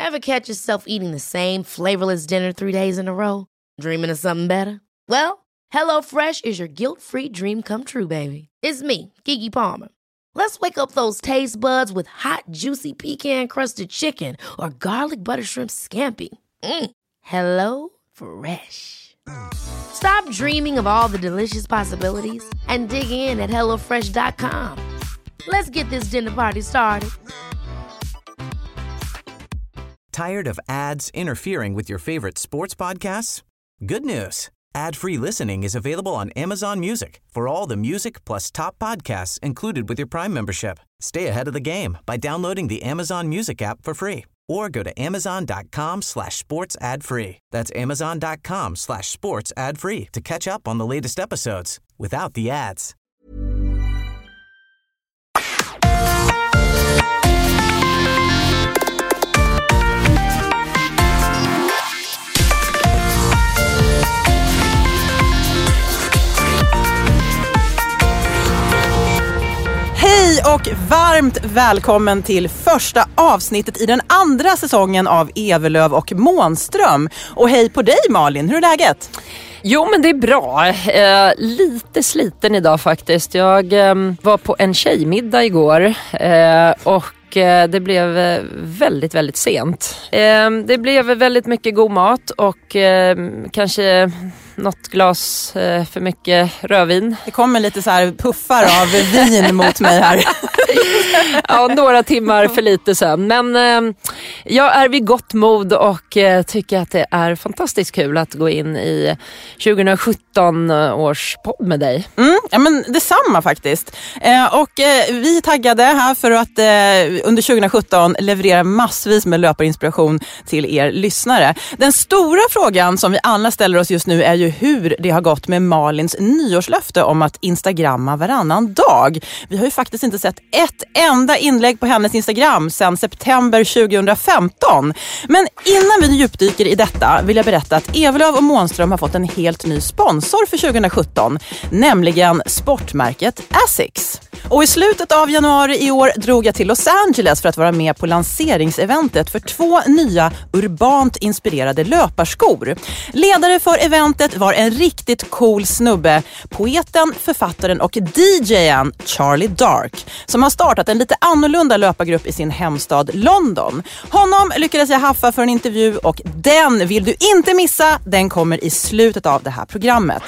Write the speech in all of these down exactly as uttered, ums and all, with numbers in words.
Ever catch yourself eating the same flavorless dinner three days in a row? Dreaming of something better? Well, HelloFresh is your guilt-free dream come true, baby. It's me, Keke Palmer. Let's wake up those taste buds with hot, juicy pecan-crusted chicken or garlic butter shrimp scampi. Mm. Hello Fresh. Stop dreaming of all the delicious possibilities and dig in at hello fresh dot com. Let's get this dinner party started. Tired of ads interfering with your favorite sports podcasts? Good news. Ad-free listening is available on Amazon Music for all the music plus top podcasts included with your Prime membership. Stay ahead of the game by downloading the Amazon Music app for free or go to amazon.com slash sports ad free. That's amazon.com slash sports ad free to catch up on the latest episodes without the ads. Hej och varmt välkommen till första avsnittet i den andra säsongen av Evelöv och Månström. Och hej på dig Malin, hur är läget? Jo men det är bra, eh, lite sliten idag faktiskt. Jag eh, var på en tjejmiddag igår eh, och eh, det blev väldigt väldigt sent. Eh, det blev väldigt mycket god mat och eh, kanske något glas eh, för mycket rödvin. Det kommer lite så här puffar av vin mot mig här. Ja, några timmar för lite sömn. Men eh, jag är vid gott mod och eh, tycker att det är fantastiskt kul att gå in i tjugosjutton års podd med dig. Mm, ja men detsamma faktiskt. Eh, och eh, vi är taggade här för att eh, under tjugosjutton leverera massvis med löparinspiration till er lyssnare. Den stora frågan som vi alla ställer oss just nu är ju hur det har gått med Malins nyårslöfte om att instagramma varannan dag. Vi har ju faktiskt inte sett ett enda inlägg på hennes Instagram sedan september tjugofemton. Men innan vi djupdyker i detta vill jag berätta att Evelöv och Månström har fått en helt ny sponsor för tjugosjutton, nämligen sportmärket Asics. Och i slutet av januari i år drog jag till Los Angeles för att vara med på lanseringseventet för två nya urbant inspirerade löparskor. Ledare för eventet var en riktigt cool snubbe, poeten, författaren och D J:en Charlie Dark, som har startat en lite annorlunda löpargrupp i sin hemstad London. Honom lyckades jag haffa för en intervju och den vill du inte missa. Den kommer i slutet av det här programmet.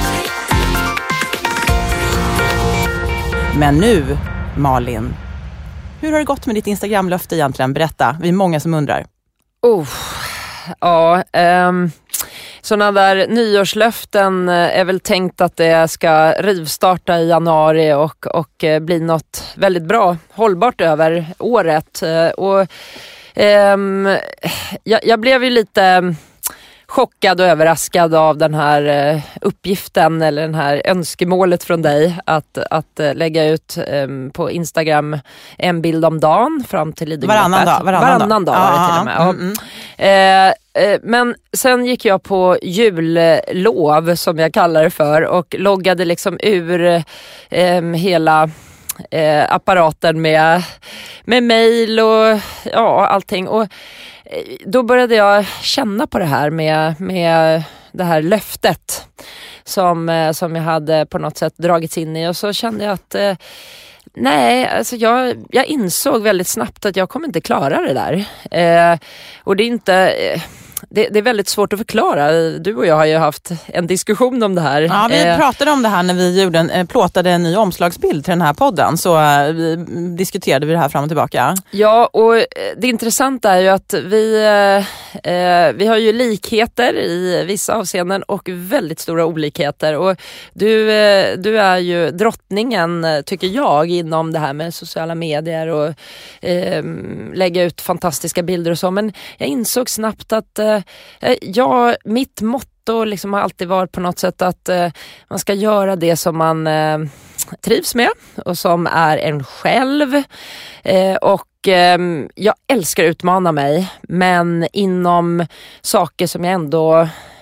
Men nu, Malin, hur har det gått med ditt Instagramlöfte egentligen? Berätta, vi är många som undrar. Oh, ja, um, sådana där nyårslöften är väl tänkt att det ska rivstarta i januari och, och bli något väldigt bra, hållbart över året. Och um, jag, jag blev ju lite chockad och överraskad av den här uppgiften eller den här önskemålet från dig att, att lägga ut um, på Instagram en bild om dagen fram till Lidingö. Varannan dag. Varannan, varannan dag, dag var det till och med. Mm, mm. Eh, eh, men sen gick jag på jullov som jag kallar det för och loggade liksom ur eh, hela eh, apparaten med, med mejl och ja, allting. Och då började jag känna på det här med, med det här löftet som, som jag hade på något sätt dragits in i. Och så kände jag att eh, nej, alltså jag, jag insåg väldigt snabbt att jag kommer inte klara det där. Eh, och det är inte... Eh, Det, det är väldigt svårt att förklara. Du och jag har ju haft en diskussion om det här. Ja, vi eh. pratade om det här när vi gjorde en, plåtade en ny omslagsbild till den här podden. Så uh, vi, diskuterade vi det här fram och tillbaka. Ja, och det intressanta är ju att vi, eh, vi har ju likheter i vissa avseenden och väldigt stora olikheter. Och du, eh, du är ju drottningen, tycker jag, inom det här med sociala medier och eh, lägga ut fantastiska bilder och så. Men jag insåg snabbt att eh, ja, mitt motto liksom har alltid varit på något sätt att eh, man ska göra det som man eh, trivs med och som är en själv. Eh, och eh, jag älskar att utmana mig, men inom saker som jag ändå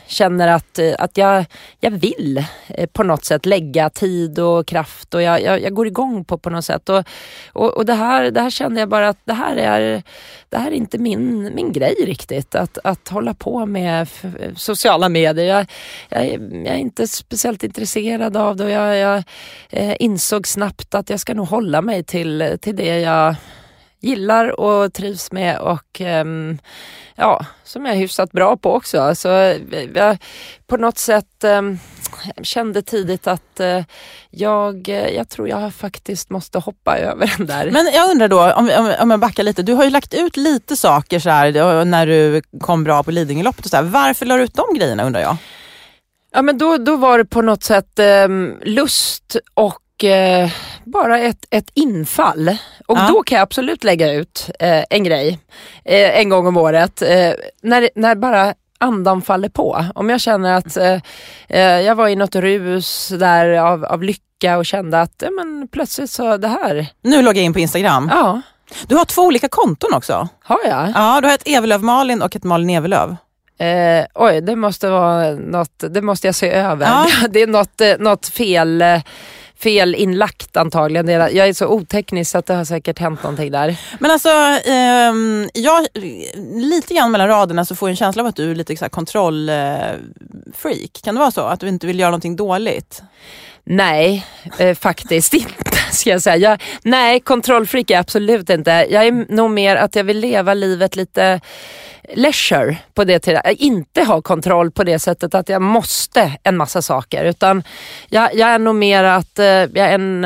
känner att, att jag, jag vill på något sätt lägga tid och kraft och jag, jag, jag går igång på på något sätt. Och, och, och det, här, det här kände jag bara att det här är, det här är inte min, min grej riktigt. Att, att hålla på med f- sociala medier. Jag, jag, jag är inte speciellt intresserad av det och jag, jag eh, insåg snabbt att jag ska nog hålla mig till, till det jag gillar och trivs med och um, ja, som jag är hyfsat bra på också. Så jag på något sätt um, kände tidigt att uh, jag, jag tror jag faktiskt måste hoppa över den där. Men jag undrar då, om, om, om jag backar lite, du har ju lagt ut lite saker så här, när du kom bra på Lidingöloppet och så här. Varför la du ut de grejerna, undrar jag? Ja, men då, då var det på något sätt um, lust och Eh, bara ett, ett infall och ja. Då kan jag absolut lägga ut eh, en grej eh, en gång om året eh, när, när bara andan faller på. Om jag känner att eh, eh, jag var i något rus där av, av lycka och kände att eh, men plötsligt så det här. Nu loggar jag in på Instagram. Ja. Du har två olika konton också. Har jag? Ja, du har ett Evelöv Malin och ett Malin Evelöv. Eh, oj, det måste vara något, det måste jag se över. Ja. Det är något, något fel fel inlagt antagligen. Jag är så oteknisk så att det har säkert hänt någonting där. Men alltså, eh, jag, lite grann mellan raderna så får jag en känsla av att du är lite så här kontrollfreak. Kan det vara så? Att du inte vill göra någonting dåligt? Nej, eh, faktiskt inte ska jag säga. Jag, nej, kontrollfreak är absolut inte. Jag är nog mer att jag vill leva livet lite leisure på det tiden. Jag inte ha kontroll på det sättet att jag måste en massa saker. Utan jag, jag är nog mer att eh, jag en,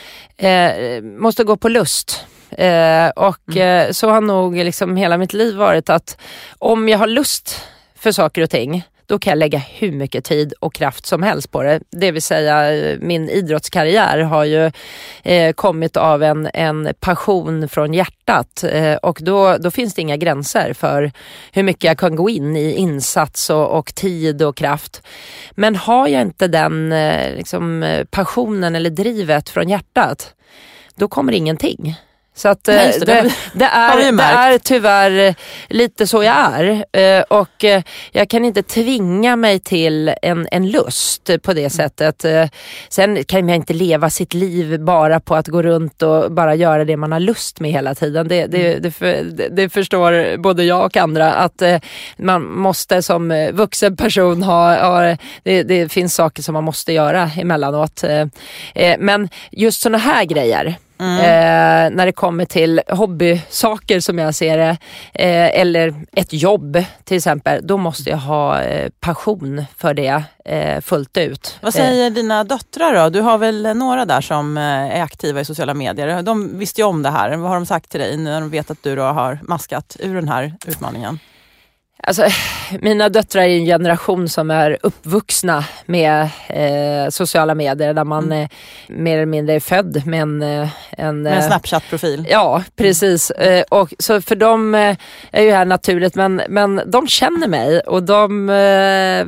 eh, måste gå på lust. Eh, och mm. eh, så har nog liksom hela mitt liv varit att om jag har lust för saker och ting, då kan jag lägga hur mycket tid och kraft som helst på det. Det vill säga, min idrottskarriär har ju eh, kommit av en, en passion från hjärtat. Eh, och då, då finns det inga gränser för hur mycket jag kan gå in i insats och, och tid och kraft. Men har jag inte den eh, liksom, passionen eller drivet från hjärtat, då kommer ingenting. Så att det, det, det, det, är, det är tyvärr lite så jag är. Och jag kan inte tvinga mig till en, en lust på det sättet. Sen kan jag inte leva sitt liv bara på att gå runt och bara göra det man har lust med hela tiden. Det, det, det, det förstår både jag och andra att man måste som vuxen person ha, ha det, det finns saker som man måste göra emellanåt. Men just såna här grejer, Mm. Eh, när det kommer till hobbysaker som jag ser det, eh, eller ett jobb till exempel, då måste jag ha eh, passion för det eh, fullt ut. Vad säger eh. dina döttrar då? Du har väl några där som eh, är aktiva i sociala medier. De visste ju om det här. Vad har de sagt till dig när de vet att du då har maskat ur den här utmaningen? Alltså, mina döttrar är en generation som är uppvuxna med eh, sociala medier där man mm. eh, mer eller mindre är född med en, en, med en Snapchat-profil. Ja, precis. Mm. Eh, och så för dem eh, är ju här naturligt, men, men de känner mig och de, eh,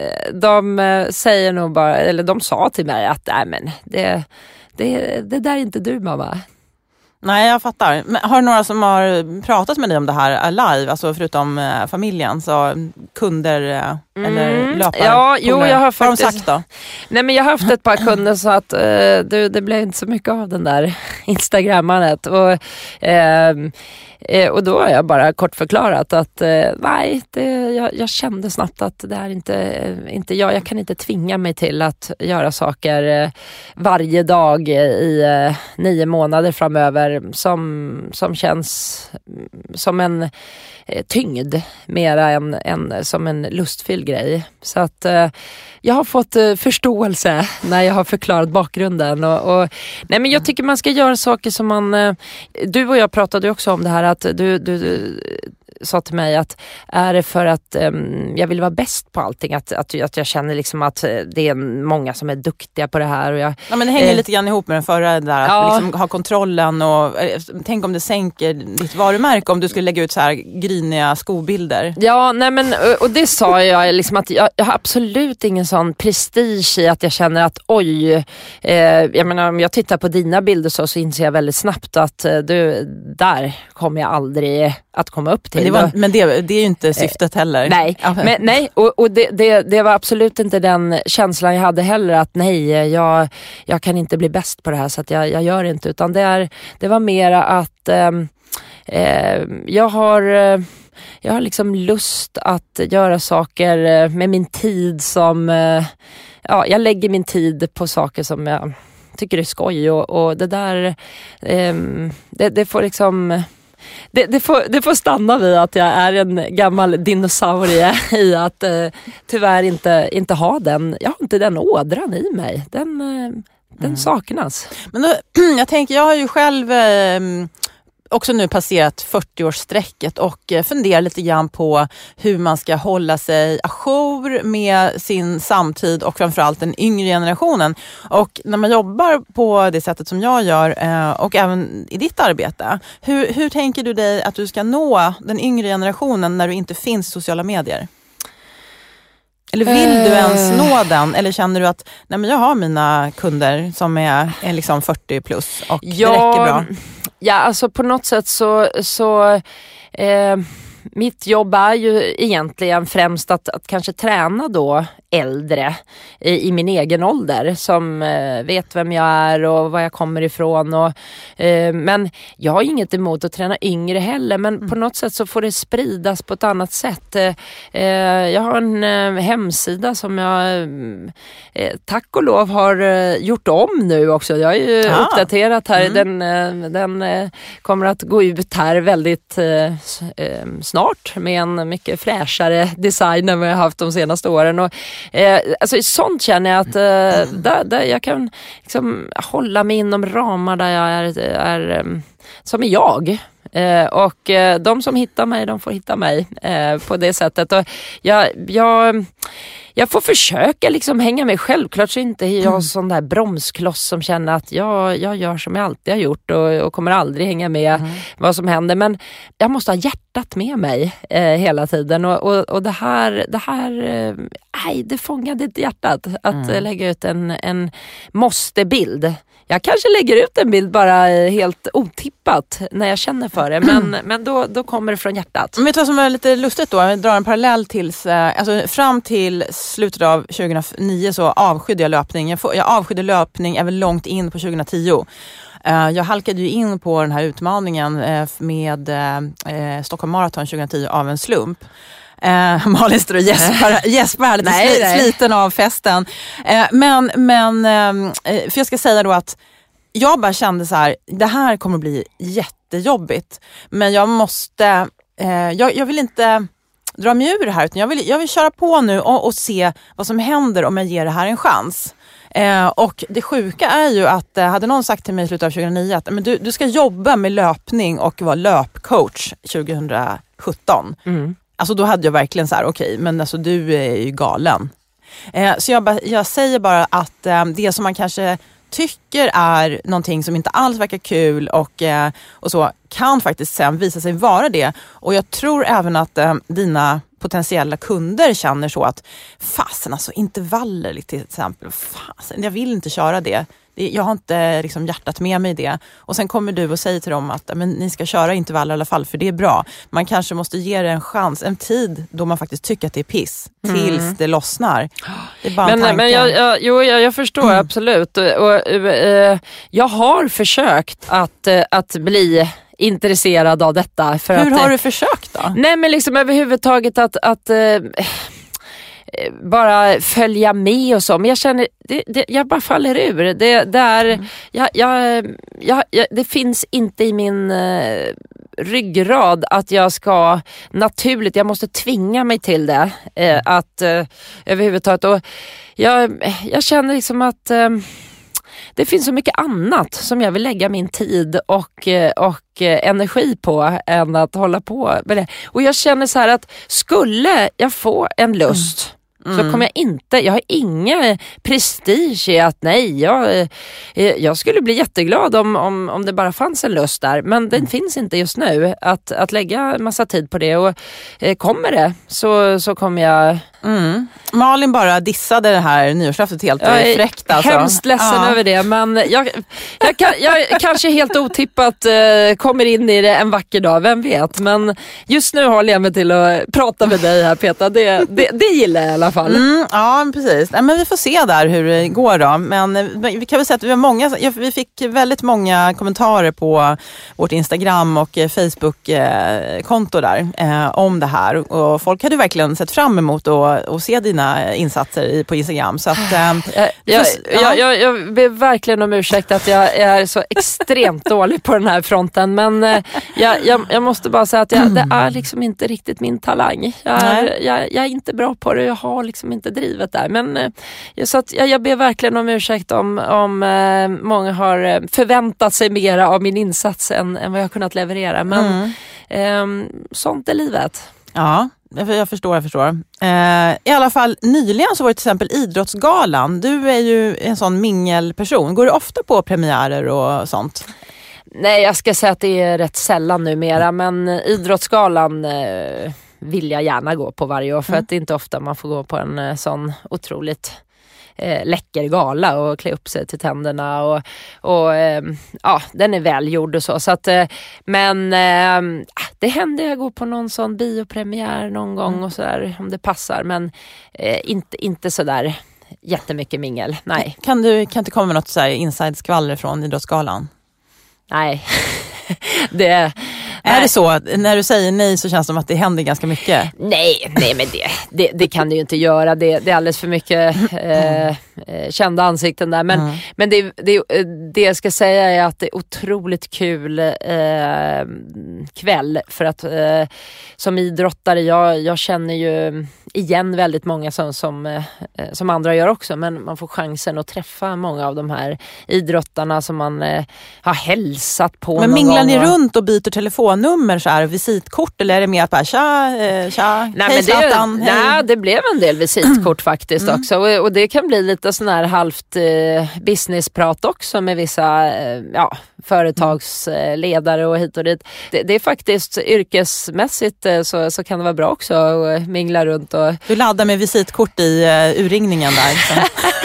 de eh, säger nog bara, eller de sa till mig att nej, men det, det, det där är inte du, mamma. Nej, jag fattar. Men har du några som har pratat med dig om det här live? Alltså förutom eh, familjen, så kunder eh, mm. eller löpare? Ja, jo, jag har faktiskt... Vad har de sagt då? Nej, men jag har haft ett par kunder så att eh, du, det blev inte så mycket av den där Instagrammanet. Och, eh, eh, och då har jag bara kort förklarat att eh, nej, det, jag, jag kände snabbt att det här inte, inte jag. Jag kan inte tvinga mig till att göra saker eh, varje dag i eh, nio månader framöver som, som känns som en eh, tyngd mera än, än som en lustfylld grej. Så att eh, jag har fått eh, förståelse när jag har förklarat bakgrunden. Och, och, nej, men jag tycker man ska göra saker som man... Eh, du och jag pratade också om det här att du... du, du sa till mig att är det för att um, jag vill vara bäst på allting, att, att, att jag känner liksom att det är många som är duktiga på det här. Och jag, ja, men det hänger eh, lite grann ihop med den förra där, att ja. liksom ha kontrollen och eh, tänk om det sänker ditt varumärke om du skulle lägga ut så här griniga skobilder. Ja, nej men och det sa jag liksom att jag, jag har absolut ingen sån prestige i att jag känner att oj, eh, jag menar om jag tittar på dina bilder så, så inser jag väldigt snabbt att eh, du, där kommer jag aldrig att komma upp till. det var, men det, det är ju inte syftet heller. Nej, ja. men, nej och, och det, det, det var absolut inte den känslan jag hade heller, att nej, jag, jag kan inte bli bäst på det här så att jag, jag gör det inte. Utan det, är, det var mera att eh, eh, jag har... Eh, Jag har liksom lust att göra saker med min tid som... Ja, jag lägger min tid på saker som jag tycker är skoj. Och, och det där... Eh, det, det får liksom... Det, det, får, det får stanna vid att jag är en gammal dinosaurie i att eh, tyvärr inte, inte ha den... Jag har inte den ådran i mig. Den, eh, den mm. saknas. Men då, jag tänker, jag har ju själv... Eh, också nu passerat fyrtio-årssträcket och funderar lite grann på hur man ska hålla sig ajour med sin samtid och framförallt den yngre generationen. Och när man jobbar på det sättet som jag gör och även i ditt arbete, hur, hur tänker du dig att du ska nå den yngre generationen när du inte finns i sociala medier? Eller vill du ens nå den? Eller känner du att nej, men jag har mina kunder som är, är liksom fyrtio plus och ja, det räcker bra? Ja, alltså på något sätt så... så eh, mitt jobb är ju egentligen främst att, att kanske träna då äldre i, i min egen ålder som eh, vet vem jag är och var jag kommer ifrån. Och, eh, men jag har inget emot att träna yngre heller, men mm. på något sätt så får det spridas på ett annat sätt. Eh, jag har en eh, hemsida som jag eh, tack och lov har eh, gjort om nu också. Jag har ju ah. uppdaterat här. Mm. Den, eh, den eh, kommer att gå ut här väldigt eh, snart med en mycket fräschare design än vad jag har haft de senaste åren. Och Eh, alltså sånt känner jag att eh, där, där jag kan liksom hålla mig inom ramar där jag är, är um, som är jag. Eh, och eh, de som hittar mig, de får hitta mig eh, på det sättet. Och jag, jag, jag får försöka liksom hänga med. Självklart så inte jag mm. sån där bromskloss som känner att jag, jag gör som jag alltid har gjort och, och kommer aldrig hänga med mm. vad som händer. Men jag måste ha hjärtat med mig eh, hela tiden. Och, och, och det här, det här eh, nej, det fångade inte hjärtat att mm. eh, lägga ut en, en måste-bild. Jag kanske lägger ut en bild bara helt otippat när jag känner för det. Men, men då, då kommer det från hjärtat. Men vet du vad som är lite lustigt då? Jag drar en parallell tills, alltså fram till slutet av tjugohundranio så avskydde jag löpning. Jag, får, jag avskydde löpning även långt in på tjugohundratio. Jag halkade ju in på den här utmaningen med Stockholm Marathon tjugohundratio av en slump. Eh, Malin står och gäspar, gäspar lite nej, sli, nej. sliten av festen. Eh, men, men eh, för jag ska säga då att jag bara kände så här, det här kommer bli jättejobbigt. Men jag måste, eh, jag, jag vill inte dra mig ur det här, utan jag vill, jag vill köra på nu och, och se vad som händer om jag ger det här en chans. Eh, och det sjuka är ju att eh, hade någon sagt till mig i slutet av tjugohundranio att men du, du ska jobba med löpning och vara löpcoach tjugosjutton. Mm. Alltså då hade jag verkligen så här, okej, okay, men alltså du är ju galen. Eh, så jag, ba, jag säger bara att eh, det som man kanske tycker är någonting som inte alls verkar kul och, eh, och så kan faktiskt sen visa sig vara det. Och jag tror även att eh, dina potentiella kunder känner så att fasen, alltså intervaller till exempel, fasen, jag vill inte köra det. Jag har inte liksom hjärtat med mig det. Och sen kommer du och säger till dem att men, ni ska köra intervaller i alla fall, för det är bra. Man kanske måste ge det en chans, en tid då man faktiskt tycker att det är piss. Tills mm. det lossnar. Det är bara men, men jag, jag, jo, jag, jag förstår mm. absolut. Och, och, uh, jag har försökt att, uh, att bli intresserad av detta. För Hur att, har du försökt då? Nej, men liksom överhuvudtaget att... att uh, bara följa med och så, men jag känner det, det, jag bara faller ur det, det är mm. jag, jag, jag, jag, det finns inte i min uh, ryggrad att jag ska naturligt, jag måste tvinga mig till det uh, att uh, överhuvudtaget, och jag, jag känner liksom att uh, det finns så mycket annat som jag vill lägga min tid och, och energi på än att hålla på med det. Och jag känner så här att skulle jag få en lust mm. mm. så kommer jag inte, jag har inga prestige i att nej, jag, jag skulle bli jätteglad om, om, om det bara fanns en lust där, men den mm. finns inte just nu att, att lägga massa tid på det, och eh, kommer det så, så kommer jag. Mm. Malin bara dissade det här nyårslöftet helt fräckt. Alltså. Jag är hemskt ledsen ja. över det, men jag, jag, kan, jag kanske helt otippat eh, kommer in i det en vacker dag, vem vet, men just nu håller jag mig till att prata med dig här, Petra, det, det, det gillar jag i alla fall. Mm, ja, precis. Nej, men vi får se där hur det går då, men vi kan väl säga att vi har många, vi fick väldigt många kommentarer på vårt Instagram och Facebook-konto där eh, om det här, och folk hade verkligen sett fram emot att och se dina insatser i, på Instagram. Så att, ähm, jag, jag, ja. jag, jag, jag ber verkligen om ursäkt att jag är så extremt dålig på den här fronten, men äh, jag, jag, jag måste bara säga att jag, det är liksom inte riktigt min talang. Jag är, jag, jag är inte bra på det, jag har liksom inte drivet där. Men äh, så att jag, jag ber verkligen om ursäkt om, om äh, många har förväntat sig mera av min insats än, än vad jag har kunnat leverera. Men mm. äh, sånt är livet. Ja, jag förstår, jag förstår. Eh, I alla fall nyligen så var det till exempel Idrottsgalan. Du är ju en sån mingelperson. Går du ofta på premiärer och sånt? Nej, jag ska säga att det är rätt sällan numera, men Idrottsgalan eh, vill jag gärna gå på varje år, för mm. att det är inte ofta man får gå på en eh, sån otroligt Eh, läcker gala och klä upp sig till tänderna, och, och eh, ja, den är välgjord och så, så att, eh, men eh, det händer jag går på någon sån biopremiär någon gång mm. och sådär, om det passar, men eh, inte, inte sådär jättemycket mingel, nej. Kan du kan inte komma med något så här inside-skvaller från Idrottsgalan? Nej, det är det så? När du säger nej så känns det som att det händer ganska mycket. Nej, nej men det, det, det kan du ju inte göra. Det, det är alldeles för mycket eh, kända ansikten där. Men, mm. men det, det, det jag ska säga är att det är otroligt kul eh, kväll. För att eh, som idrottare, jag, jag känner ju igen väldigt många som, som, eh, som andra gör också. Men man får chansen att träffa många av de här idrottarna som man eh, har hälsat på. Men minglar ni runt och byter telefon? Nummer så här, visitkort, eller är det mer att bara tja, eh, tja, nej, hej men Zlatan, det, nej, det blev en del visitkort faktiskt mm. också, och, och det kan bli lite sån här halvt eh, businessprat också med vissa eh, ja, företagsledare och hit och dit. Det, det är faktiskt yrkesmässigt eh, så, så kan det vara bra också att mingla runt. Och... Du laddar med visitkort i uh, urringningen där.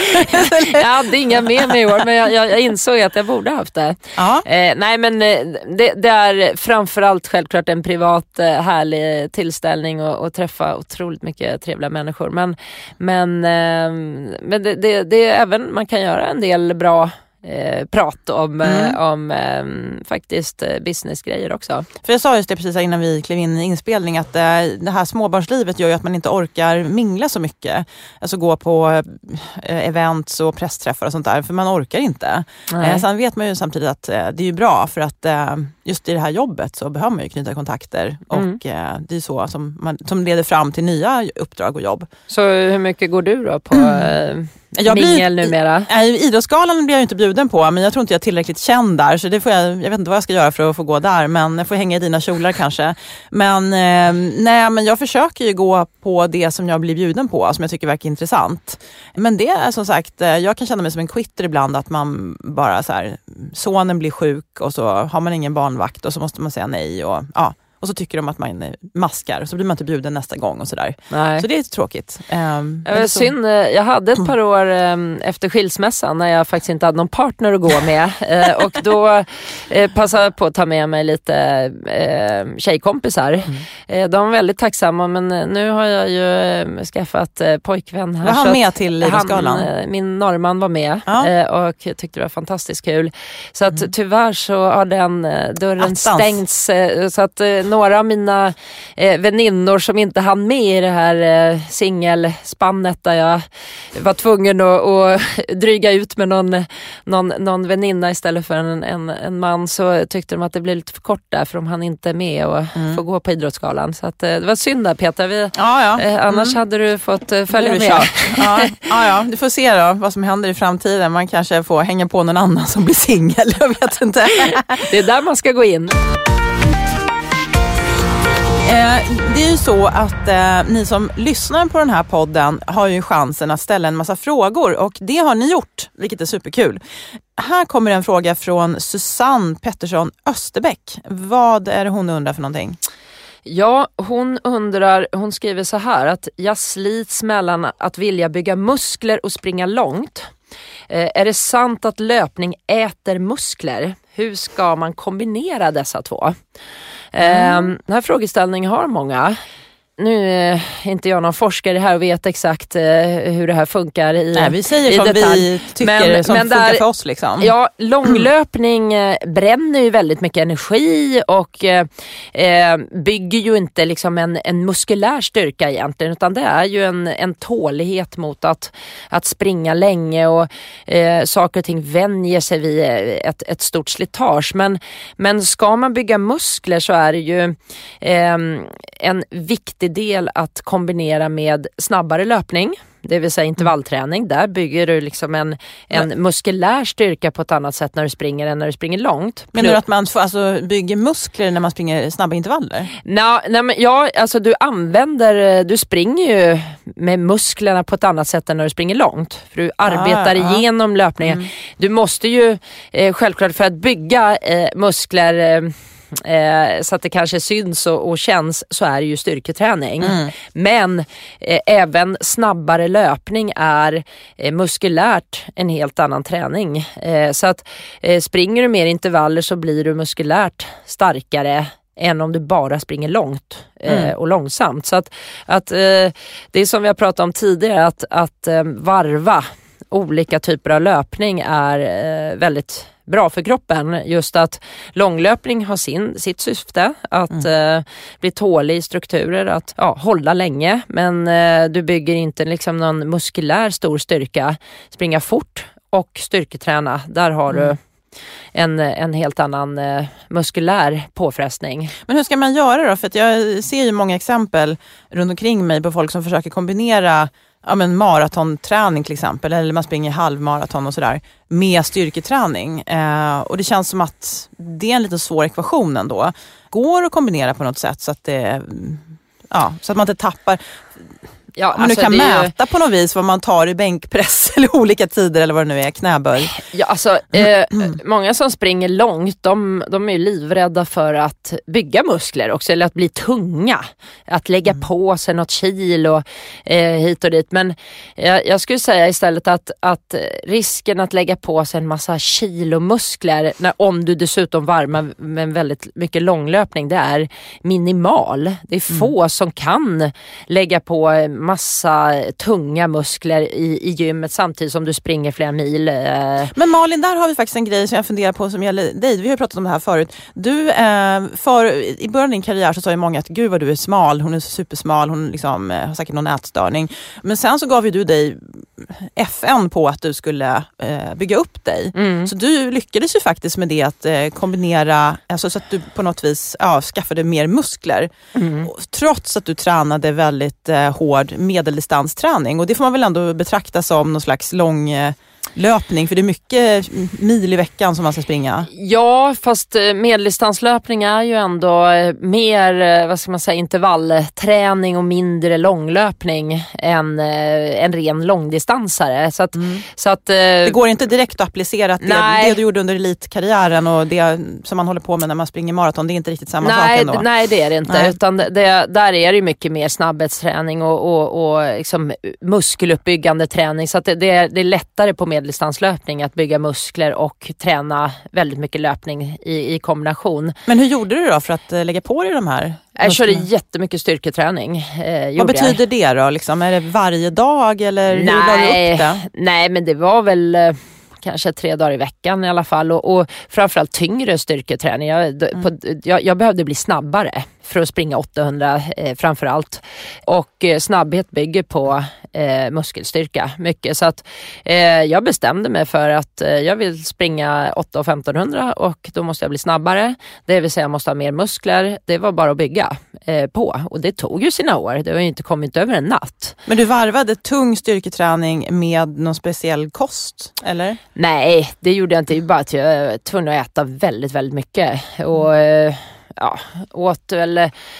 Jag hade inga med mig i år, men jag, jag, jag insåg att jag borde haft det. Eh, nej men det, det är framförallt självklart en privat eh, härlig tillställning och, och träffa otroligt mycket trevliga människor. Men, men, eh, men det, det, det är även, man kan göra en del bra Eh, prat om, mm. eh, om eh, faktiskt eh, businessgrejer också. För jag sa just det precis innan vi klev in i inspelning, att eh, det här småbarnslivet gör ju att man inte orkar mingla så mycket. Alltså gå på eh, events och pressträffar och sånt där, för man orkar inte. Eh, sen vet man ju samtidigt att eh, det är ju bra, för att eh, just i det här jobbet så behöver man ju knyta kontakter mm. och eh, det är så som, man, som leder fram till nya uppdrag och jobb. Så hur mycket går du då på mm. eh, jag mingel blir, numera? I, Idrottsgalan blir jag ju inte bjuden på, men jag tror inte jag är tillräckligt känd där, så det får jag, jag vet inte vad jag ska göra för att få gå där, men jag får hänga i dina kjolar kanske. Men eh, nej, men jag försöker ju gå på det som jag blir bjuden på, som jag tycker verkar intressant. Men det är som sagt, jag kan känna mig som en quitter ibland, att man bara så här, sonen blir sjuk och så har man ingen barnvakt och så måste man säga nej, och ja. Och så tycker de att man maskar, så blir man inte bjuden nästa gång och sådär. Så det är tråkigt. Um, det var synd. Jag hade ett par år um, efter skilsmässan när jag faktiskt inte hade någon partner att gå med. uh, och då uh, passade jag på att ta med mig lite uh, tjejkompisar. Mm. Uh, de var väldigt tacksamma, men nu har jag ju uh, skaffat uh, pojkvän här. Var han med till Idrottsgalan? Uh, min norrman var med ja. uh, och tyckte det var fantastiskt kul. Så att mm. tyvärr så har den uh, dörren Attans. stängts. Uh, så att uh, några av mina eh, väninnor som inte hann med i det här eh, singelspannet, där jag var tvungen att, att dryga ut med någon, någon, någon väninna istället för en, en, en man, så tyckte de att det blev lite för kort där, för de hann inte med och mm. få gå på Idrottsgalan. Så att, eh, det var synd där, Peter. Vi, ja, ja. Eh, annars mm. hade du fått eh, följa med. Ja. Ja, ja, du får se då vad som händer i framtiden. Man kanske får hänga på någon annan som blir singel, jag vet inte. Det är där man ska gå in. Eh, det är ju så att eh, ni som lyssnar på den här podden har ju chansen att ställa en massa frågor, och det har ni gjort, vilket är superkul. Här kommer en fråga från Susanne Pettersson Österbäck. Vad är det hon undrar för någonting? Ja, hon undrar, hon skriver så här att jag slits mellan att vilja bygga muskler och springa långt. Eh, är det sant att löpning äter muskler? Hur ska man kombinera dessa två? Mm. Eh, den här frågeställningen har många. Nu är inte jag någon forskare här och vet exakt eh, hur det här funkar i Nej, vi säger i som detalj. vi tycker men, som men funkar där, för oss. Liksom. Ja, långlöpning eh, bränner ju väldigt mycket energi och eh, bygger ju inte liksom en, en muskulär styrka egentligen, utan det är ju en, en tålighet mot att, att springa länge, och eh, saker och ting vänjer sig vid ett, ett stort slitage. Men, men ska man bygga muskler så är det ju eh, en viktig del att kombinera med snabbare löpning, det vill säga intervallträning. Där bygger du liksom en, en ja. muskulär styrka på ett annat sätt när du springer än när du springer långt. Menar du att man får, alltså, bygger muskler när man springer snabba intervaller? Nå, nej, men ja, alltså du använder, du springer ju med musklerna på ett annat sätt än när du springer långt. För du arbetar ah, igenom ah. löpningen. Mm. Du måste ju eh, självklart för att bygga eh, muskler eh, Eh, så att det kanske syns och, och känns, så är det ju styrketräning. Mm. Men eh, även snabbare löpning är eh, muskulärt en helt annan träning. Eh, så att eh, springer du mer intervaller så blir du muskulärt starkare än om du bara springer långt eh, mm. och långsamt. Så att, att eh, det är som vi har pratat om tidigare, att, att eh, varva olika typer av löpning är eh, väldigt bra för kroppen. Just att långlöpning har sin, sitt syfte att mm. eh, bli tålig i strukturer, att ja, hålla länge, men eh, du bygger inte liksom någon muskulär stor styrka. Springa fort och styrketräna, där har mm. du en, en helt annan eh, muskulär påfrestning. Men hur ska man göra då? För att jag ser ju många exempel runt omkring mig på folk som försöker kombinera ja, men maratonträning till exempel, eller man springer halvmaraton och sådär, med styrketräning. Eh, och det känns som att det är en lite svår ekvation ändå. Går att kombinera på något sätt så att det, ja, så att man inte tappar. Ja, om man alltså nu kan mäta ju på något vis vad man tar i bänkpress eller olika tider eller vad det nu är, knäböj. Ja, alltså eh, många som springer långt, de, de är ju livrädda för att bygga muskler också, eller att bli tunga, att lägga mm. på sig något kilo eh, hit och dit. Men jag, jag skulle säga istället att, att risken att lägga på sig en massa kilo muskler, när, om du dessutom varmar med väldigt mycket långlöpning, det är minimal. Det är få mm. som kan lägga på massa tunga muskler i, i gymmet samtidigt som du springer flera mil. Men Malin, där har vi faktiskt en grej som jag funderar på som gäller dig. Vi har pratat om det här förut. Du, eh, för, i början av din karriär så sa ju många att gud vad du är smal, hon är supersmal, hon liksom, eh, har säkert någon ätstörning. Men sen så gav ju du dig F N på att du skulle eh, bygga upp dig. Mm. Så du lyckades ju faktiskt med det att eh, kombinera, alltså, så att du på något vis ja, skaffade mer muskler. Mm. Trots att du tränade väldigt eh, hård medeldistansträning, och det får man väl ändå betrakta som någon slags lång eh, löpning, för det är mycket mil i veckan som man ska springa. Ja, fast medeldistanslöpning är ju ändå mer, vad ska man säga, intervallträning och mindre långlöpning än en ren långdistansare. Så att, mm. så att, det går inte direkt att applicera att det, det du gjorde under elitkarriären och det som man håller på med när man springer maraton, det är inte riktigt samma nej, sak ändå. Nej, det är det inte. Nej. Utan det, där är det mycket mer snabbhetsträning och, och, och liksom muskeluppbyggande träning. Så att det, det, är, det är lättare på medeldistanslöpning att bygga muskler och träna väldigt mycket löpning i, i kombination. Men hur gjorde du då för att lägga på dig de här? Jag körde jättemycket styrketräning. Eh, Vad betyder jag. det då? Liksom, är det varje dag eller hur la du upp det? Nej, men det var väl eh, kanske tre dagar i veckan i alla fall. Och, och framförallt tyngre styrketräning. Jag, mm. på, jag, jag behövde bli snabbare för att springa åttahundra eh, framförallt. Och eh, snabbhet bygger på eh, muskelstyrka mycket. Så att eh, jag bestämde mig för att eh, jag vill springa åtta och femtonhundra och då måste jag bli snabbare. Det vill säga jag måste ha mer muskler. Det var bara att bygga eh, på. Och det tog ju sina år. Det har ju inte kommit över en natt. Men du varvade tung styrketräning med någon speciell kost, eller? Nej, det gjorde jag inte. Det är bara att jag var tvungen att äta väldigt, väldigt mycket. Och... Eh, ja, åt väl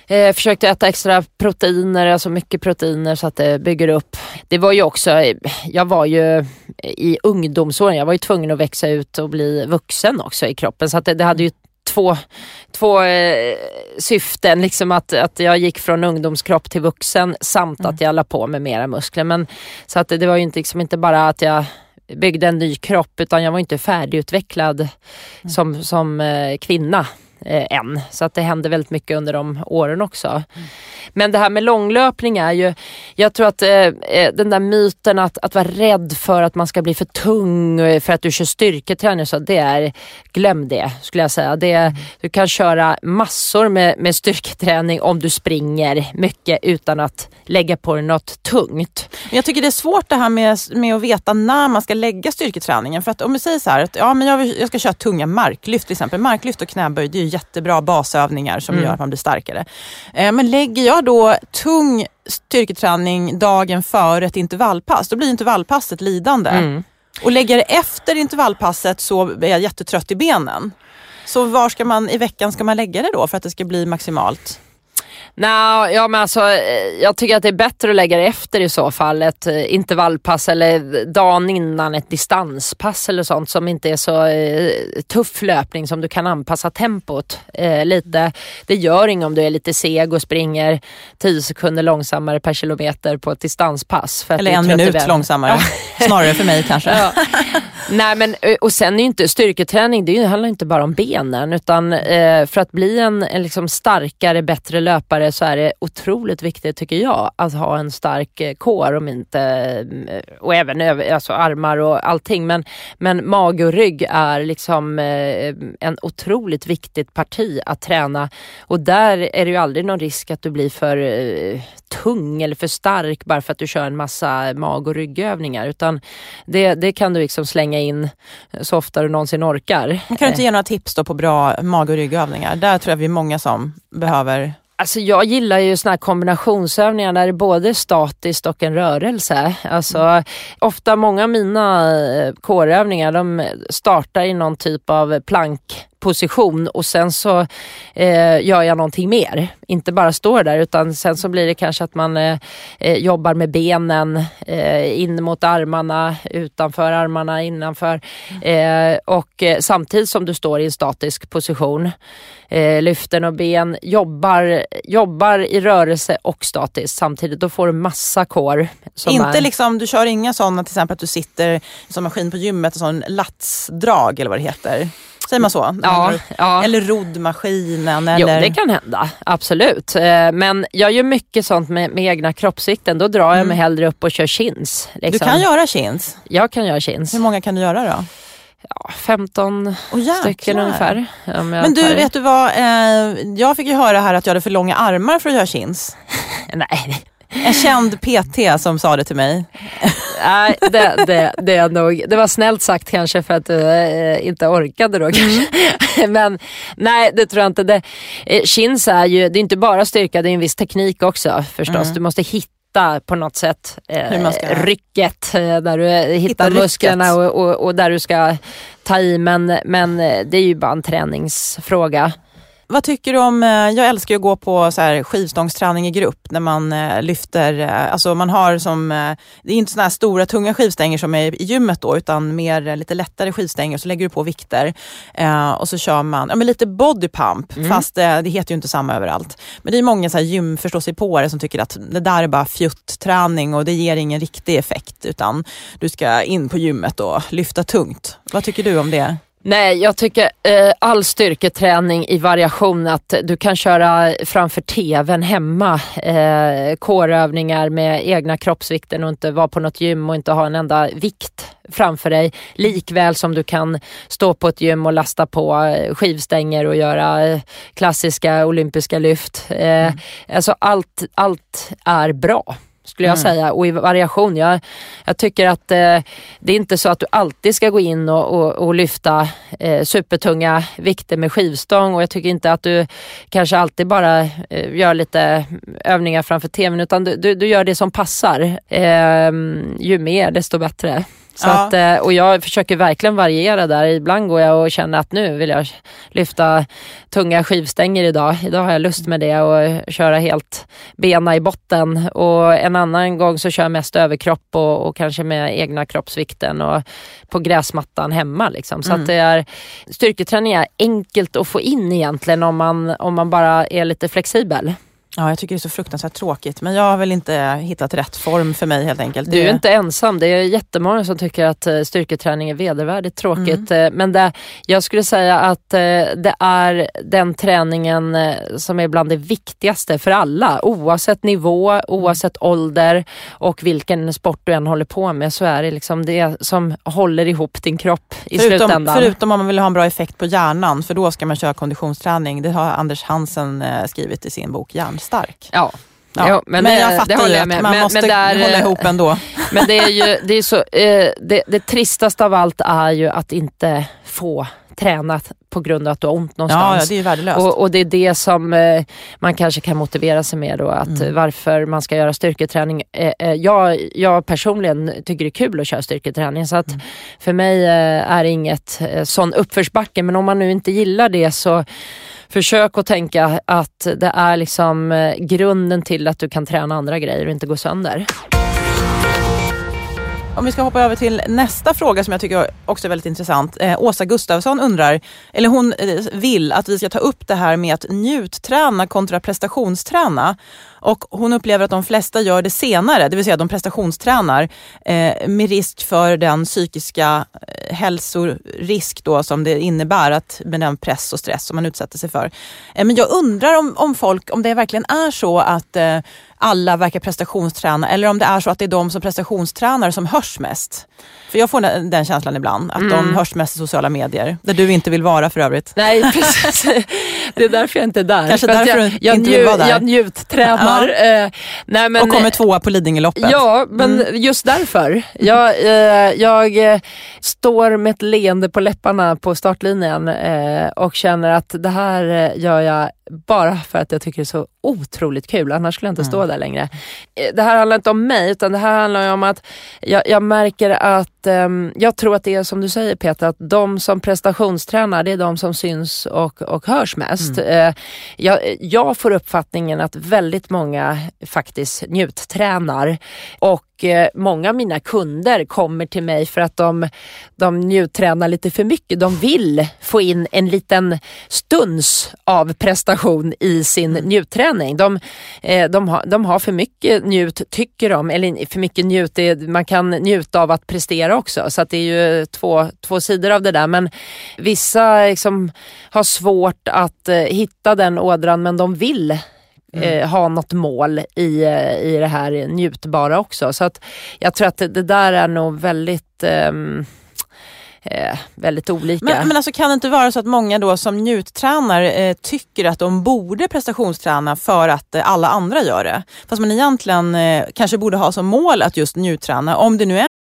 Eh, försökte äta extra proteiner, alltså mycket proteiner så att det bygger upp. Det var ju också, jag var ju i ungdomsåren, jag var ju tvungen att växa ut och bli vuxen också i kroppen. Så att det, det hade ju två, två eh, syften, liksom att, att jag gick från ungdomskropp till vuxen samt mm. att jag la på med mera muskler. Men, så att det, det var ju inte, liksom inte bara att jag byggde en ny kropp, utan jag var inte färdigutvecklad mm. som, som eh, kvinna. Eh, än. Så att det hände väldigt mycket under de åren också. Mm. Men det här med långlöpning är ju, jag tror att eh, den där myten att, att vara rädd för att man ska bli för tung för att du kör styrketräning, så det är, glöm det skulle jag säga. Det, mm. Du kan köra massor med, med styrketräning om du springer mycket utan att lägga på dig något tungt. Jag tycker det är svårt det här med, med att veta när man ska lägga styrketräningen. För att om vi säger så här, att ja, men jag, jag ska köra tunga marklyft till exempel. Marklyft och knäböj, det är ju jättebra basövningar som mm. gör att man blir starkare. Eh, men lägger jag då tung styrketräning dagen före ett intervallpass, då blir intervallpasset lidande. Mm. Och lägger det efter intervallpasset så är jag jättetrött i benen. Så var ska man i veckan ska man lägga det då för att det ska bli maximalt? Nej, ja, men alltså, jag tycker att det är bättre att lägga det efter i så fall ett intervallpass eller dagen innan ett distanspass eller sånt som inte är så eh, tuff löpning som du kan anpassa tempot eh, lite. Det gör inget om du är lite seg och springer tio sekunder långsammare per kilometer på ett distanspass. För att eller en minut väl. långsammare, snarare för mig kanske. Ja. Nej, men och sen är ju inte styrketräning, det handlar inte bara om benen, utan eh, för att bli en, en liksom starkare, bättre löpare så är det otroligt viktigt, tycker jag, att ha en stark kår, om inte, och även över, alltså armar och allting, men, men mage och rygg är liksom eh, en otroligt viktigt parti att träna, och där är det ju aldrig någon risk att du blir för eh, tung eller för stark bara för att du kör en massa mag- och ryggövningar, utan det, det kan du liksom slänga in så ofta du någonsin orkar. Kan du inte ge några tips då på bra mag- och ryggövningar? Där tror jag vi är många som behöver. Alltså jag gillar ju såna här kombinationsövningar där det är både statiskt och en rörelse. Alltså mm. ofta många av mina kårövningar, de startar i någon typ av plankposition och sen så eh, gör jag någonting mer. Inte bara står där, utan sen så blir det kanske att man eh, jobbar med benen eh, in mot armarna, utanför armarna, innanför. Eh, och eh, samtidigt som du står i en statisk position, eh, lyften och ben, jobbar, jobbar i rörelse och statiskt samtidigt. Då får du massa kår. Inte är... liksom, du kör inga sådana, till exempel att du sitter som maskin på gymmet och sån latsdrag eller vad det heter. Säger man så? Ja, ja. Eller roddmaskinen? Eller... Jo, det kan hända. Absolut. Men jag gör mycket sånt med, med egna kroppsvikten. Då drar jag mm. mig hellre upp och kör chins. Liksom. Du kan göra chins? Jag kan göra chins. Hur många kan du göra då? Ja, femton oh, stycken ungefär. Ja, men du, vet du vad? Eh, jag fick ju höra här att jag hade för långa armar för att göra chins. Nej. En känd P T som sa det till mig. Nej, det, det, det är nog, det var snällt sagt kanske för att du äh, inte orkade då kanske. Mm. Men nej, det tror jag inte. Det, chins är ju, det är inte bara styrka, det är en viss teknik också förstås. Mm. Du måste hitta på något sätt eh, rycket eh, där du hittar hitta musklerna och, och, och där du ska ta i, men, men det är ju bara en träningsfråga. Vad tycker du om, jag älskar ju att gå på så här skivstångsträning i grupp när man eh, lyfter, eh, alltså man har som, eh, det är inte såna här stora tunga skivstänger som är i gymmet då, utan mer eh, lite lättare skivstänger, så lägger du på vikter eh, och så kör man, ja men lite bodypump, mm. fast eh, det heter ju inte samma överallt. Men det är många så här gym förstår sig på det som tycker att det där är bara fjutt-träning och det ger ingen riktig effekt, utan du ska in på gymmet och lyfta tungt. Vad tycker du om det? Nej, jag tycker eh, all styrketräning i variation, att du kan köra framför tvn hemma, eh, kårövningar med egna kroppsvikten och inte vara på något gym och inte ha en enda vikt framför dig, likväl som du kan stå på ett gym och lasta på skivstänger och göra eh, klassiska olympiska lyft. Eh, mm. Alltså allt, allt är bra, skulle jag mm. säga, och i variation. Jag, jag tycker att eh, det är inte så att du alltid ska gå in och, och, och lyfta eh, supertunga vikter med skivstång, och jag tycker inte att du kanske alltid bara eh, gör lite övningar framför tvn, utan du, du, du gör det som passar. Eh, ju mer desto bättre. Så Ja. att, och jag försöker verkligen variera där. Ibland går jag och känner att nu vill jag lyfta tunga skivstänger idag. Idag har jag lust med det och köra helt bena i botten. Och en annan gång så kör jag mest överkropp och, och kanske med egna kroppsvikten och på gräsmattan hemma. Liksom. Så Mm. att det är, styrketräning är enkelt att få in egentligen om man, om man bara är lite flexibel. Ja, jag tycker det är så fruktansvärt tråkigt. Men jag har väl inte hittat rätt form för mig helt enkelt. Du är Det- inte ensam. Det är jättemånga som tycker att eh, styrketräning är vedervärdigt tråkigt. Mm. Eh, Men det, jag skulle säga att eh, det är den träningen eh, som är bland det viktigaste för alla. Oavsett nivå, oavsett ålder och vilken sport du än håller på med, så är det liksom det som håller ihop din kropp i Förutom, slutändan. förutom om man vill ha en bra effekt på hjärnan, för då ska man köra konditionsträning. Det har Anders Hansen eh, skrivit i sin bok Hjärnstark. Ja. Ja, Jo, men, det, jag fattar det håller ju jag att med. man Men, måste men där, hålla ihop ändå. Men det är ju det, är så, eh, det, det tristaste av allt är ju att inte få träna på grund av att du har ont någonstans. Ja, ja, det är ju värdelöst. Och, och det är det som eh, man kanske kan motivera sig med då, att Mm. varför man ska göra styrketräning. Eh, eh, jag, jag personligen tycker det är kul att köra styrketräning, så att Mm. för mig eh, är det inget eh, sån uppförsbacke, men om man nu inte gillar det, så försök att tänka att det är liksom eh, grunden till att du kan träna andra grejer och inte gå sönder. Om vi ska hoppa över till nästa fråga som jag tycker också är väldigt intressant. Eh, Åsa Gustafsson undrar, eller hon eh, vill att vi ska ta upp det här med att njutträna kontra prestationsträna. Och hon upplever att de flesta gör det senare, det vill säga de prestationstränar eh, med risk för den psykiska eh, hälsorisk då som det innebär att, med den press och stress som man utsätter sig för. Eh, men jag undrar om, om folk, om det verkligen är så att eh, alla verkar prestationsträna, eller om det är så att det är de som prestationstränar som hörs mest. För jag får den, den känslan ibland, att mm. de hörs mest i sociala medier, där du inte vill vara för övrigt. Nej, precis. Det är därför jag inte är där. Kanske För att därför jag, du jag inte vill nju- vara där. Jag njuttränar. Ja. Eh, nej, men, och kommer tvåa på Lidingöloppet. Ja, men mm. just därför. Jag, eh, jag eh, står med ett leende på läpparna på startlinjen eh, och känner att det här eh, gör jag bara för att jag tycker det är så otroligt kul. Annars skulle jag inte mm. stå där längre. Det här handlar inte om mig, utan det här handlar om att jag, jag märker att eh, jag tror att det är som du säger, Peter, att de som prestationstränar, det är de som syns och, och hörs mest. Mm. Eh, jag, jag får uppfattningen att väldigt många faktiskt njuttränar, och eh, många av mina kunder kommer till mig för att de, de njuttränar lite för mycket. De vill få in en liten stunds av prestation i sin mm. njutträning. De, eh, de, har, de har för mycket njut, tycker de, eller för mycket njut, det, man kan njuta av att prestera också, så att det är ju två, två sidor av det där, men vissa liksom har svårt att eh, hitta den ådran, men de vill Mm. Eh, ha något mål i, i det här njutbara också. Så att jag tror att det, det där är nog väldigt ehm, eh, väldigt olika. Men, men alltså kan det inte vara så att många då som njuttränar eh, tycker att de borde prestationsträna för att eh, alla andra gör det? Fast man egentligen eh, kanske borde ha som mål att just njutträna, om det nu är.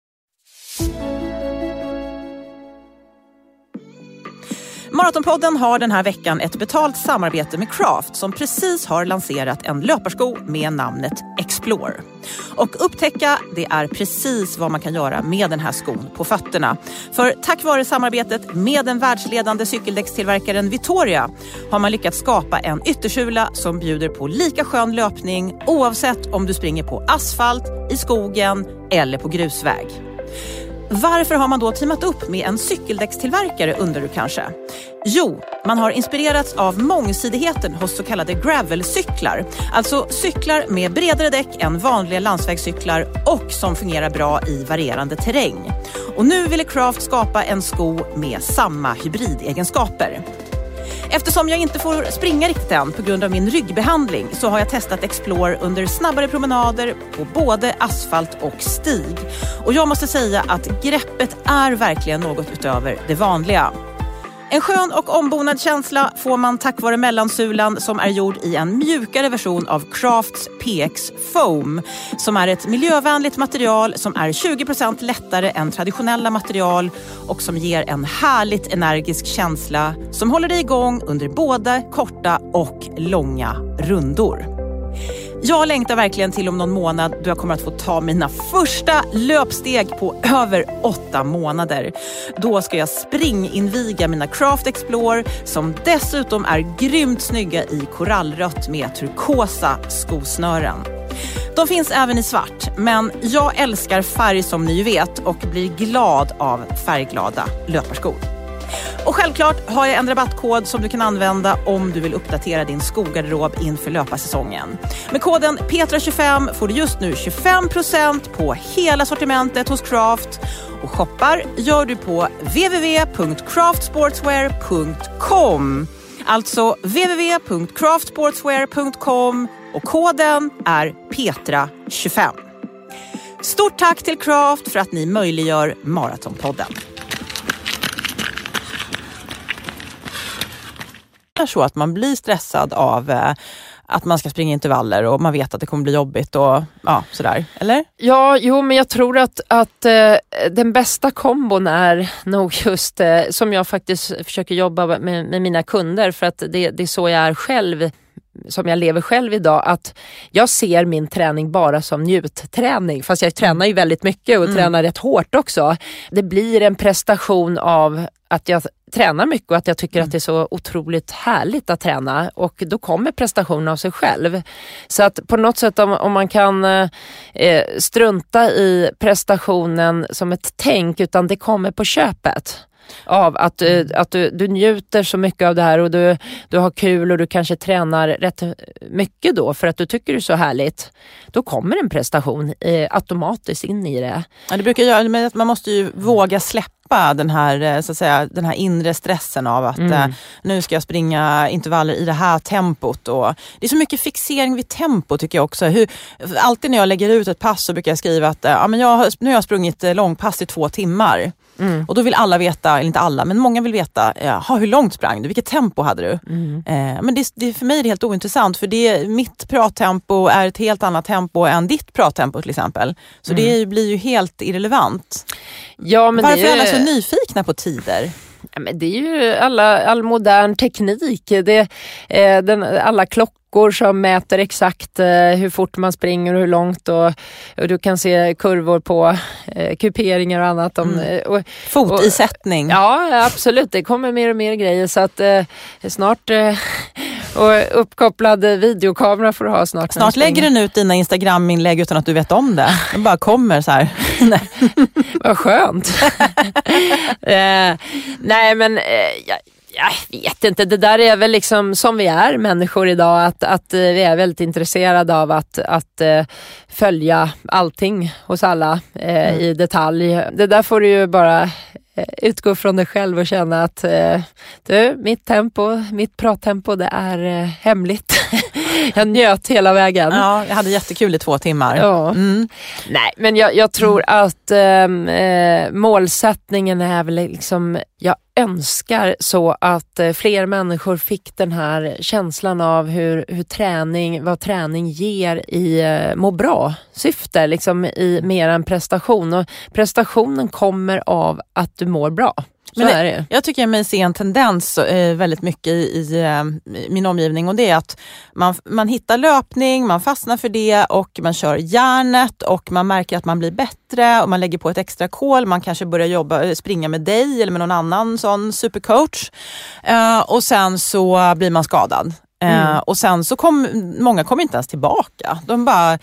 Maratonpodden har den här veckan ett betalt samarbete med Craft, som precis har lanserat en löparsko med namnet Explore. Och upptäcka, det är precis vad man kan göra med den här skon på fötterna. För tack vare samarbetet med den världsledande cykeldäckstillverkaren Vittoria har man lyckats skapa en yttersula som bjuder på lika skön löpning oavsett om du springer på asfalt, i skogen eller på grusväg. Varför har man då teamat upp med en cykeldäckstillverkare, undrar du kanske? Jo, man har inspirerats av mångsidigheten hos så kallade gravelcyklar. Alltså cyklar med bredare däck än vanliga landsvägscyklar och som fungerar bra i varierande terräng. Och nu ville Craft skapa en sko med samma hybridegenskaper. Eftersom jag inte får springa riktigt än på grund av min ryggbehandling så har jag testat Explore under snabbare promenader på både asfalt och stig. Och jag måste säga att greppet är verkligen något utöver det vanliga. En skön och ombonad känsla får man tack vare mellansulan som är gjord i en mjukare version av Crafts P X Foam, som är ett miljövänligt material som är tjugo procent lättare än traditionella material och som ger en härligt energisk känsla som håller dig igång under både korta och långa rundor. Jag längtar verkligen till om någon månad då jag kommer att få ta mina första löpsteg på över åtta månader. Då ska jag springinviga mina Craft Explore som dessutom är grymt snygga i korallrött med turkosa skosnören. De finns även i svart, men jag älskar färg som ni ju vet och blir glad av färgglada löparskor. Och självklart har jag en rabattkod som du kan använda om du vill uppdatera din skogarderob inför löparsäsongen. Med koden Petra tjugofem får du just nu tjugofem procent på hela sortimentet hos Craft. Och shoppar gör du på w w w punkt craft sportswear punkt com. Alltså w w w punkt craft sportswear punkt com och koden är Petra tjugofem. Stort tack till Craft för att ni möjliggör Maratonpodden. Så att man blir stressad av eh, att man ska springa intervaller och man vet att det kommer bli jobbigt och ja, sådär, eller? Ja, jo, men jag tror att, att eh, den bästa kombon är nog just eh, som jag faktiskt försöker jobba med, med mina kunder, för att det, det är så jag är själv, som jag lever själv idag, att jag ser min träning bara som njutträning, fast jag tränar ju väldigt mycket och mm. tränar rätt hårt också. Det blir en prestation av att jag tränar mycket och att jag tycker mm. att det är så otroligt härligt att träna, och då kommer prestationen av sig själv. Så att på något sätt om, om man kan eh, strunta i prestationen som ett tänk, utan det kommer på köpet av att, mm. att du, du njuter så mycket av det här och du, du har kul och du kanske tränar rätt mycket då för att du tycker det är så härligt, då kommer en prestation eh, automatiskt in i det. Ja, det brukar göra, men man måste ju våga släppa den här, så att säga, den här inre stressen av att mm. eh, nu ska jag springa intervaller i det här tempot, och det är så mycket fixering vid tempo tycker jag också. Hur, alltid när jag lägger ut ett pass så brukar jag skriva att eh, ja, men jag, nu har jag sprungit långpass i två timmar. Mm. Och då vill alla veta, eller inte alla, men många vill veta, ja, hur långt sprang du? Vilket tempo hade du? Mm. Eh, men det, det, för mig är det helt ointressant, för det, mitt prattempo är ett helt annat tempo än ditt prattempo till exempel. Så mm. det blir ju helt irrelevant. Ja, men varför det är alla så nyfikna på tider? Ja, men det är ju alla, all modern teknik. Det, eh, den, alla klockor som mäter exakt eh, hur fort man springer och hur långt, och, och du kan se kurvor på eh, kuperingar och annat. Om, mm. och, Fotisättning. Och, ja, absolut. Det kommer mer och mer grejer, så att eh, snart... Eh, och uppkopplad videokamera får du ha snart. Snart lägger den ut dina Instagram-inlägg utan att du vet om det. Det bara kommer så här. Vad skönt. eh, nej, men eh, jag, jag vet inte. Det där är väl liksom som vi är människor idag. Att, att vi är väldigt intresserade av att, att uh, följa allting hos alla uh, mm. i detalj. Det där får du ju bara... utgå från dig själv och känna att eh, du, mitt tempo, mitt prattempo, det är eh, hemligt. Jag njöt hela vägen. Ja, jag hade jättekul i två timmar. Ja. Mm. Nej, men jag, jag tror mm. att eh, målsättningen är väl liksom, jag önskar så att eh, fler människor fick den här känslan av hur, hur träning, vad träning ger i eh, må bra syfte, liksom i mer än prestation. Och prestationen kommer av att du mår bra. Så Men det, är det. Jag tycker jag mig ser en tendens eh, väldigt mycket i, i eh, min omgivning, och det är att man, man hittar löpning, man fastnar för det och man kör järnet och man märker att man blir bättre och man lägger på ett extra kol, man kanske börjar jobba, springa med dig eller med någon annan sån supercoach eh, och sen så blir man skadad. Eh, mm. Och sen så kom, många kommer inte ens tillbaka. De bara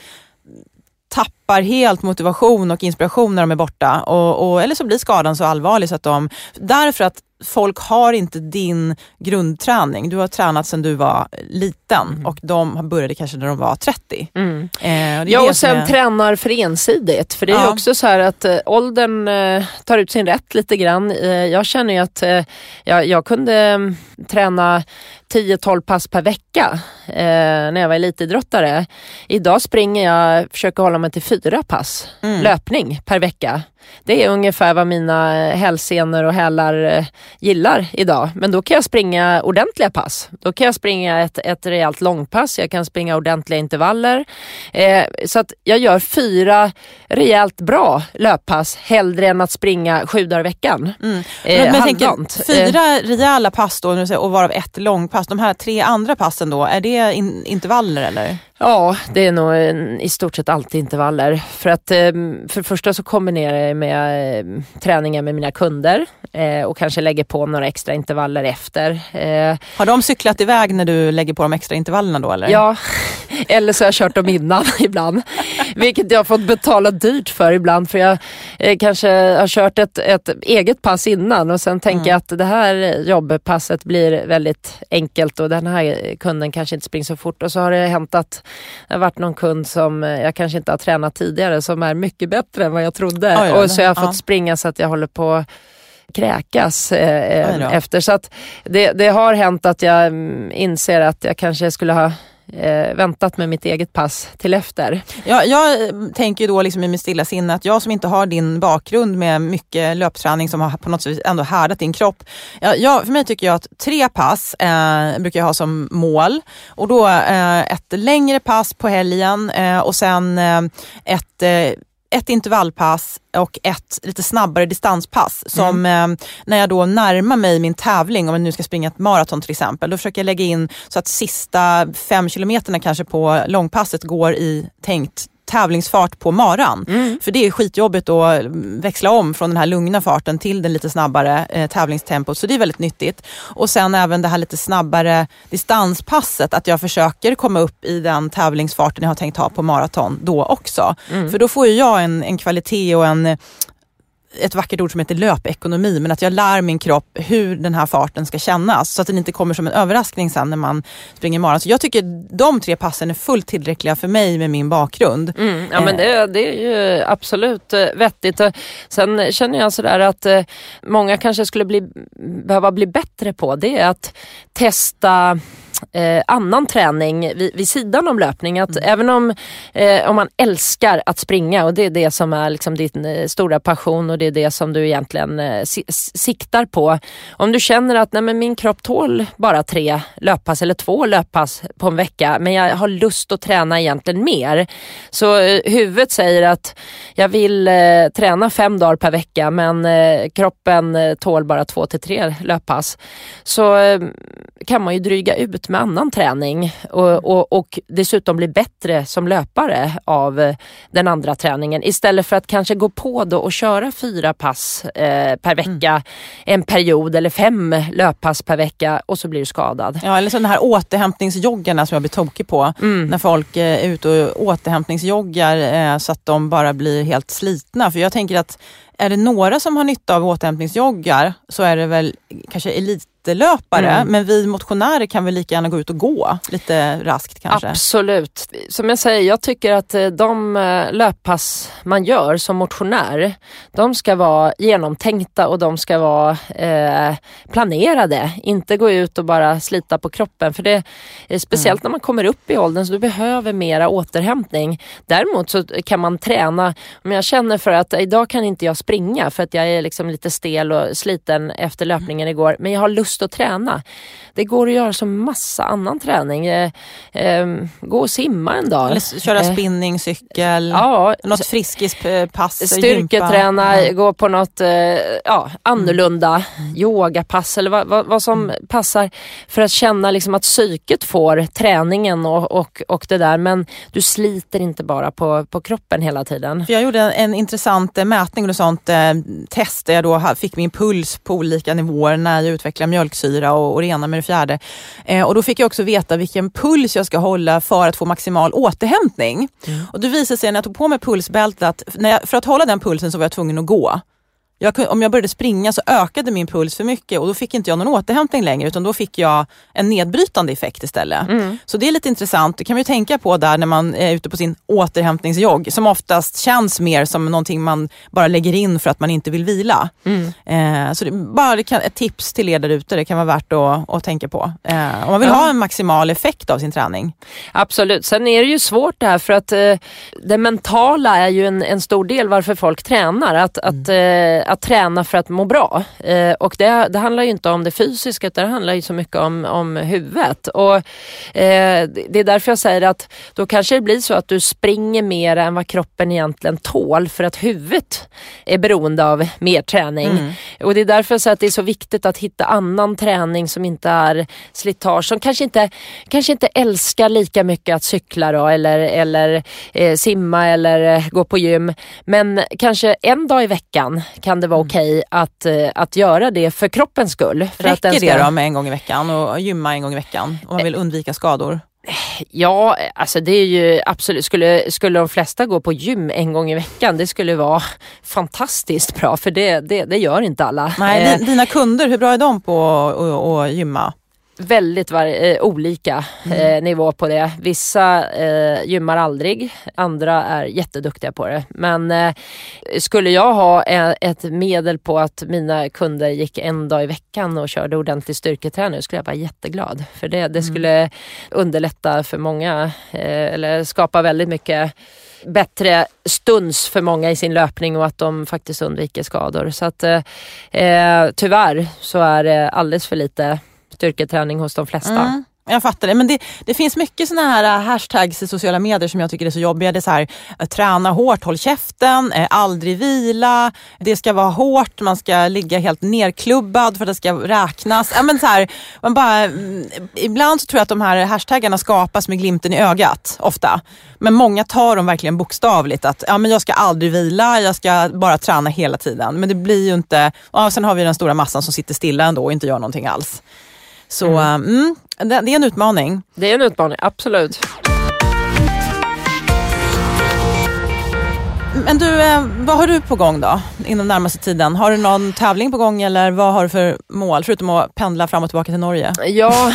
tappar helt motivation och inspiration när de är borta, och, och, eller så blir skadan så allvarlig så att de, därför att folk har inte din grundträning. Du har tränat sedan du var liten mm. och de började kanske när de var trettio. Mm. Eh, och ja, och sen är... tränar för ensidigt. För det är ja. också så här att äh, åldern äh, tar ut sin rätt lite grann. Äh, jag känner ju att äh, jag, jag kunde äh, träna tio tolv pass per vecka eh, när jag var elitidrottare. Idag springer jag, försöker hålla mig till fyra pass mm. löpning per vecka. Det är ungefär vad mina hälsenor och hälar eh, gillar idag. Men då kan jag springa ordentliga pass. Då kan jag springa ett, ett rejält långpass. Jag kan springa ordentliga intervaller. Eh, så att jag gör fyra rejält bra löppass hellre än att springa sju dagar i veckan. Mm. Eh, men jag tänker, fyra rejäla pass då och varav ett långpass. De här tre andra passen då, är det in, intervaller eller? Ja, det är nog en, i stort sett alltid intervaller. För att för det första så kombinerar jag med eh, träningen med mina kunder eh, och kanske lägger på några extra intervaller efter. Eh, har de cyklat iväg när du lägger på de extra intervallerna då eller? Ja, eller så har jag kört dem innan ibland. Vilket jag har fått betala dyrt för ibland. För jag eh, kanske har kört ett, ett eget pass innan och sen tänker mm. jag att det här jobbpasset blir väldigt enkelt och den här kunden kanske inte springer så fort. Och så har det hänt att det har varit någon kund som jag kanske inte har tränat tidigare som är mycket bättre än vad jag trodde. Oj, och så jag har fått ja. springa så att jag håller på kräkas eh, efter. Så att det, det har hänt att jag inser att jag kanske skulle ha Eh, väntat med mitt eget pass till efter. Ja, jag tänker ju då liksom i min stilla sinne att jag som inte har din bakgrund med mycket löpträning som har på något sätt ändå härdat din kropp. Ja, jag, för mig tycker jag att tre pass eh, brukar jag ha som mål. Och då eh, ett längre pass på helgen eh, och sen eh, ett eh, ett intervallpass och ett lite snabbare distanspass som mm. eh, när jag då närmar mig min tävling, om jag nu ska springa ett maraton till exempel, då försöker jag lägga in så att sista fem kilometerna kanske på långpasset går i tänkt tävlingsfart på maran. Mm. För det är skitjobbigt att växla om från den här lugna farten till den lite snabbare eh, tävlingstempot. Så det är väldigt nyttigt. Och sen även det här lite snabbare distanspasset, att jag försöker komma upp i den tävlingsfarten jag har tänkt ha på maraton då också. Mm. För då får ju jag en, en kvalitet och en ett vackert ord som heter löpekonomi, men att jag lär min kropp hur den här farten ska kännas så att den inte kommer som en överraskning sen när man springer maraton. Så jag tycker de tre passen är fullt tillräckliga för mig med min bakgrund. Mm, ja, men det, det är ju absolut vettigt. Sen känner jag sådär att många kanske skulle bli, behöva bli bättre på det är att testa Eh, annan träning vid, vid sidan om löpning. Att mm. även om, eh, om man älskar att springa och det är det som är liksom din eh, stora passion och det är det som du egentligen eh, si- siktar på. Om du känner att nej, men min kropp tål bara tre löppass eller två löppass på en vecka, men jag har lust att träna egentligen mer. Så eh, huvudet säger att jag vill eh, träna fem dagar per vecka, men eh, kroppen eh, tål bara två till tre löppass. Så eh, kan man ju dryga ut med annan träning och, och, och dessutom bli bättre som löpare av den andra träningen istället för att kanske gå på då och köra fyra pass eh, per vecka mm. en period eller fem löppass per vecka och så blir du skadad. Ja, eller så den här återhämtningsjoggarna som jag blir tokig på mm. när folk eh, är ute och återhämtningsjoggar eh, så att de bara blir helt slitna. För jag tänker att är det några som har nytta av återhämtningsjoggar så är det väl kanske elitlöpare, mm. men vi motionärer kan väl lika gärna gå ut och gå lite raskt kanske. Absolut. Som jag säger, jag tycker att de löppass man gör som motionär, de ska vara genomtänkta och de ska vara eh, planerade. Inte gå ut och bara slita på kroppen, för det är speciellt mm. när man kommer upp i åldern så du behöver mera återhämtning. Däremot så kan man träna, om jag känner för att idag kan inte jag springa för att jag är liksom lite stel och sliten efter löpningen igår, men jag har lust att träna. Det går att göra som massa annan träning. Eh, eh, gå och simma en dag. Eller köra spinning, cykel, ja, något friskispass, styrketräna, gympa. Gå på något eh, ja, annorlunda mm. yogapass eller vad, vad, vad som mm. passar för att känna liksom att psyket får träningen och, och, och det där, men du sliter inte bara på, på kroppen hela tiden. För jag gjorde en, en intressant mätning och sånt eh, test där jag då fick min puls på olika nivåer när jag utvecklar mjölksyra och, och det ena med det fjärde. Eh, och då fick jag också veta vilken puls jag ska hålla för att få maximal återhämtning. Mm. Och det visade sig när jag tog på mig pulsbältet att när jag, för att hålla den pulsen så var jag tvungen att gå. Jag, om jag började springa så ökade min puls för mycket och då fick inte jag någon återhämtning längre utan då fick jag en nedbrytande effekt istället. Mm. Så det är lite intressant. Det kan vi tänka på där när man är ute på sin återhämtningsjogg som oftast känns mer som någonting man bara lägger in för att man inte vill vila. Mm. Eh, så det bara det kan, ett tips till er där ute, det kan vara värt att, att tänka på. Eh, om man vill ja. ha en maximal effekt av sin träning. Absolut. Sen är det ju svårt det här för att eh, det mentala är ju en, en stor del varför folk tränar. Att, mm. att eh, att träna för att må bra. Eh, och det, det handlar ju inte om det fysiska, utan det handlar ju så mycket om, om huvudet. Och eh, det är därför jag säger att då kanske det blir så att du springer mer än vad kroppen egentligen tål, för att huvudet är beroende av mer träning. Mm. Och det är därför jag säger att det är så viktigt att hitta annan träning som inte är slitage, som kanske inte, kanske inte älskar lika mycket att cykla då, eller, eller eh, simma eller eh, gå på gym. Men kanske en dag i veckan kan det vara mm. okej att, eh, att göra det för kroppens skull. För Räcker att den ska... det då med en gång i veckan och gymma en gång i veckan om man vill undvika skador? Ja, alltså det är ju absolut, skulle, skulle de flesta gå på gym en gång i veckan, det skulle vara fantastiskt bra, för det, det, det gör inte alla. Nej, eh, dina kunder, hur bra är de på att gymma? Väldigt var, eh, olika eh, mm. nivå på det. Vissa eh, gymmar aldrig, andra är jätteduktiga på det. Men eh, skulle jag ha eh, ett medel på att mina kunder gick en dag i veckan och körde ordentlig styrketräning, skulle jag vara jätteglad. För det, det skulle mm. underlätta för många, eh, eller skapa väldigt mycket bättre stunds för många i sin löpning, och att de faktiskt undviker skador. Så att eh, tyvärr så är det alldeles för lite styrketräning hos de flesta. Mm, jag fattar det. Men det, det finns mycket såna här hashtags i sociala medier som jag tycker är så jobbiga. Det är så här, träna hårt, håll käften, eh, aldrig vila, det ska vara hårt, man ska ligga helt nerklubbad för att det ska räknas. Ja, men så här, man bara, ibland så tror jag att de här hashtaggarna skapas med glimten i ögat, ofta. Men många tar dem verkligen bokstavligt. Att ja, men jag ska aldrig vila, jag ska bara träna hela tiden. Men det blir ju inte... Och sen har vi den stora massan som sitter stilla ändå och inte gör någonting alls. Så mm. Mm, det, det är en utmaning. Det är en utmaning, absolut. Men du, vad har du på gång då inom närmaste tiden? Har du någon tävling på gång, eller vad har du för mål förutom att pendla fram och tillbaka till Norge? Ja,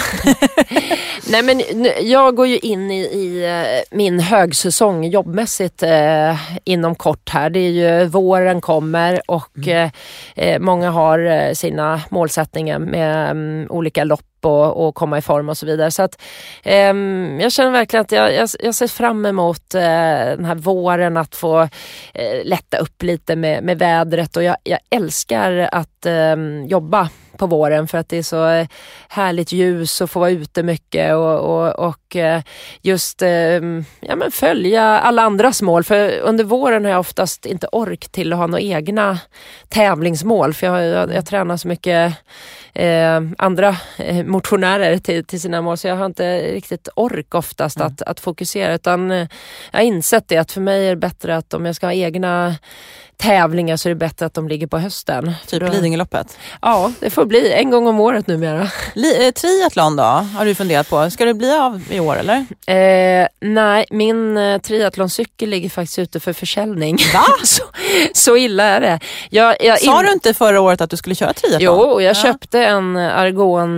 nej men jag går ju in i, i min högsäsong jobbmässigt eh, inom kort här. Det är ju våren kommer och mm. eh, många har sina målsättningar med um, olika lopp och, och komma i form och så vidare. Så att eh, jag känner verkligen att jag, jag, jag ser fram emot eh, den här våren, att få eh, lätta upp lite med, med vädret, och jag, jag älskar att eh, jobba på våren för att det är så härligt ljus och få vara ute mycket och, och, och just ja, men följa alla andras mål. För under våren har jag oftast inte ork till att ha några egna tävlingsmål, för jag, jag, jag tränar så mycket eh, andra eh, motionärer till, till sina mål, så jag har inte riktigt ork oftast mm. att, att fokusera, utan jag har insett det att för mig är det bättre att om jag ska ha egna tävlingar så är det bättre att de ligger på hösten. Typ Lidingöloppet? Ja, det får bli en gång om året numera. Li- triathlon då, har du funderat på? Ska det bli av i år eller? Eh, nej, min eh, triathloncykel ligger faktiskt ute för försäljning. Va? så, så illa är det. Jag, jag Sa in... du inte förra året att du skulle köra triathlon? Jo, och jag ja. köpte en Argon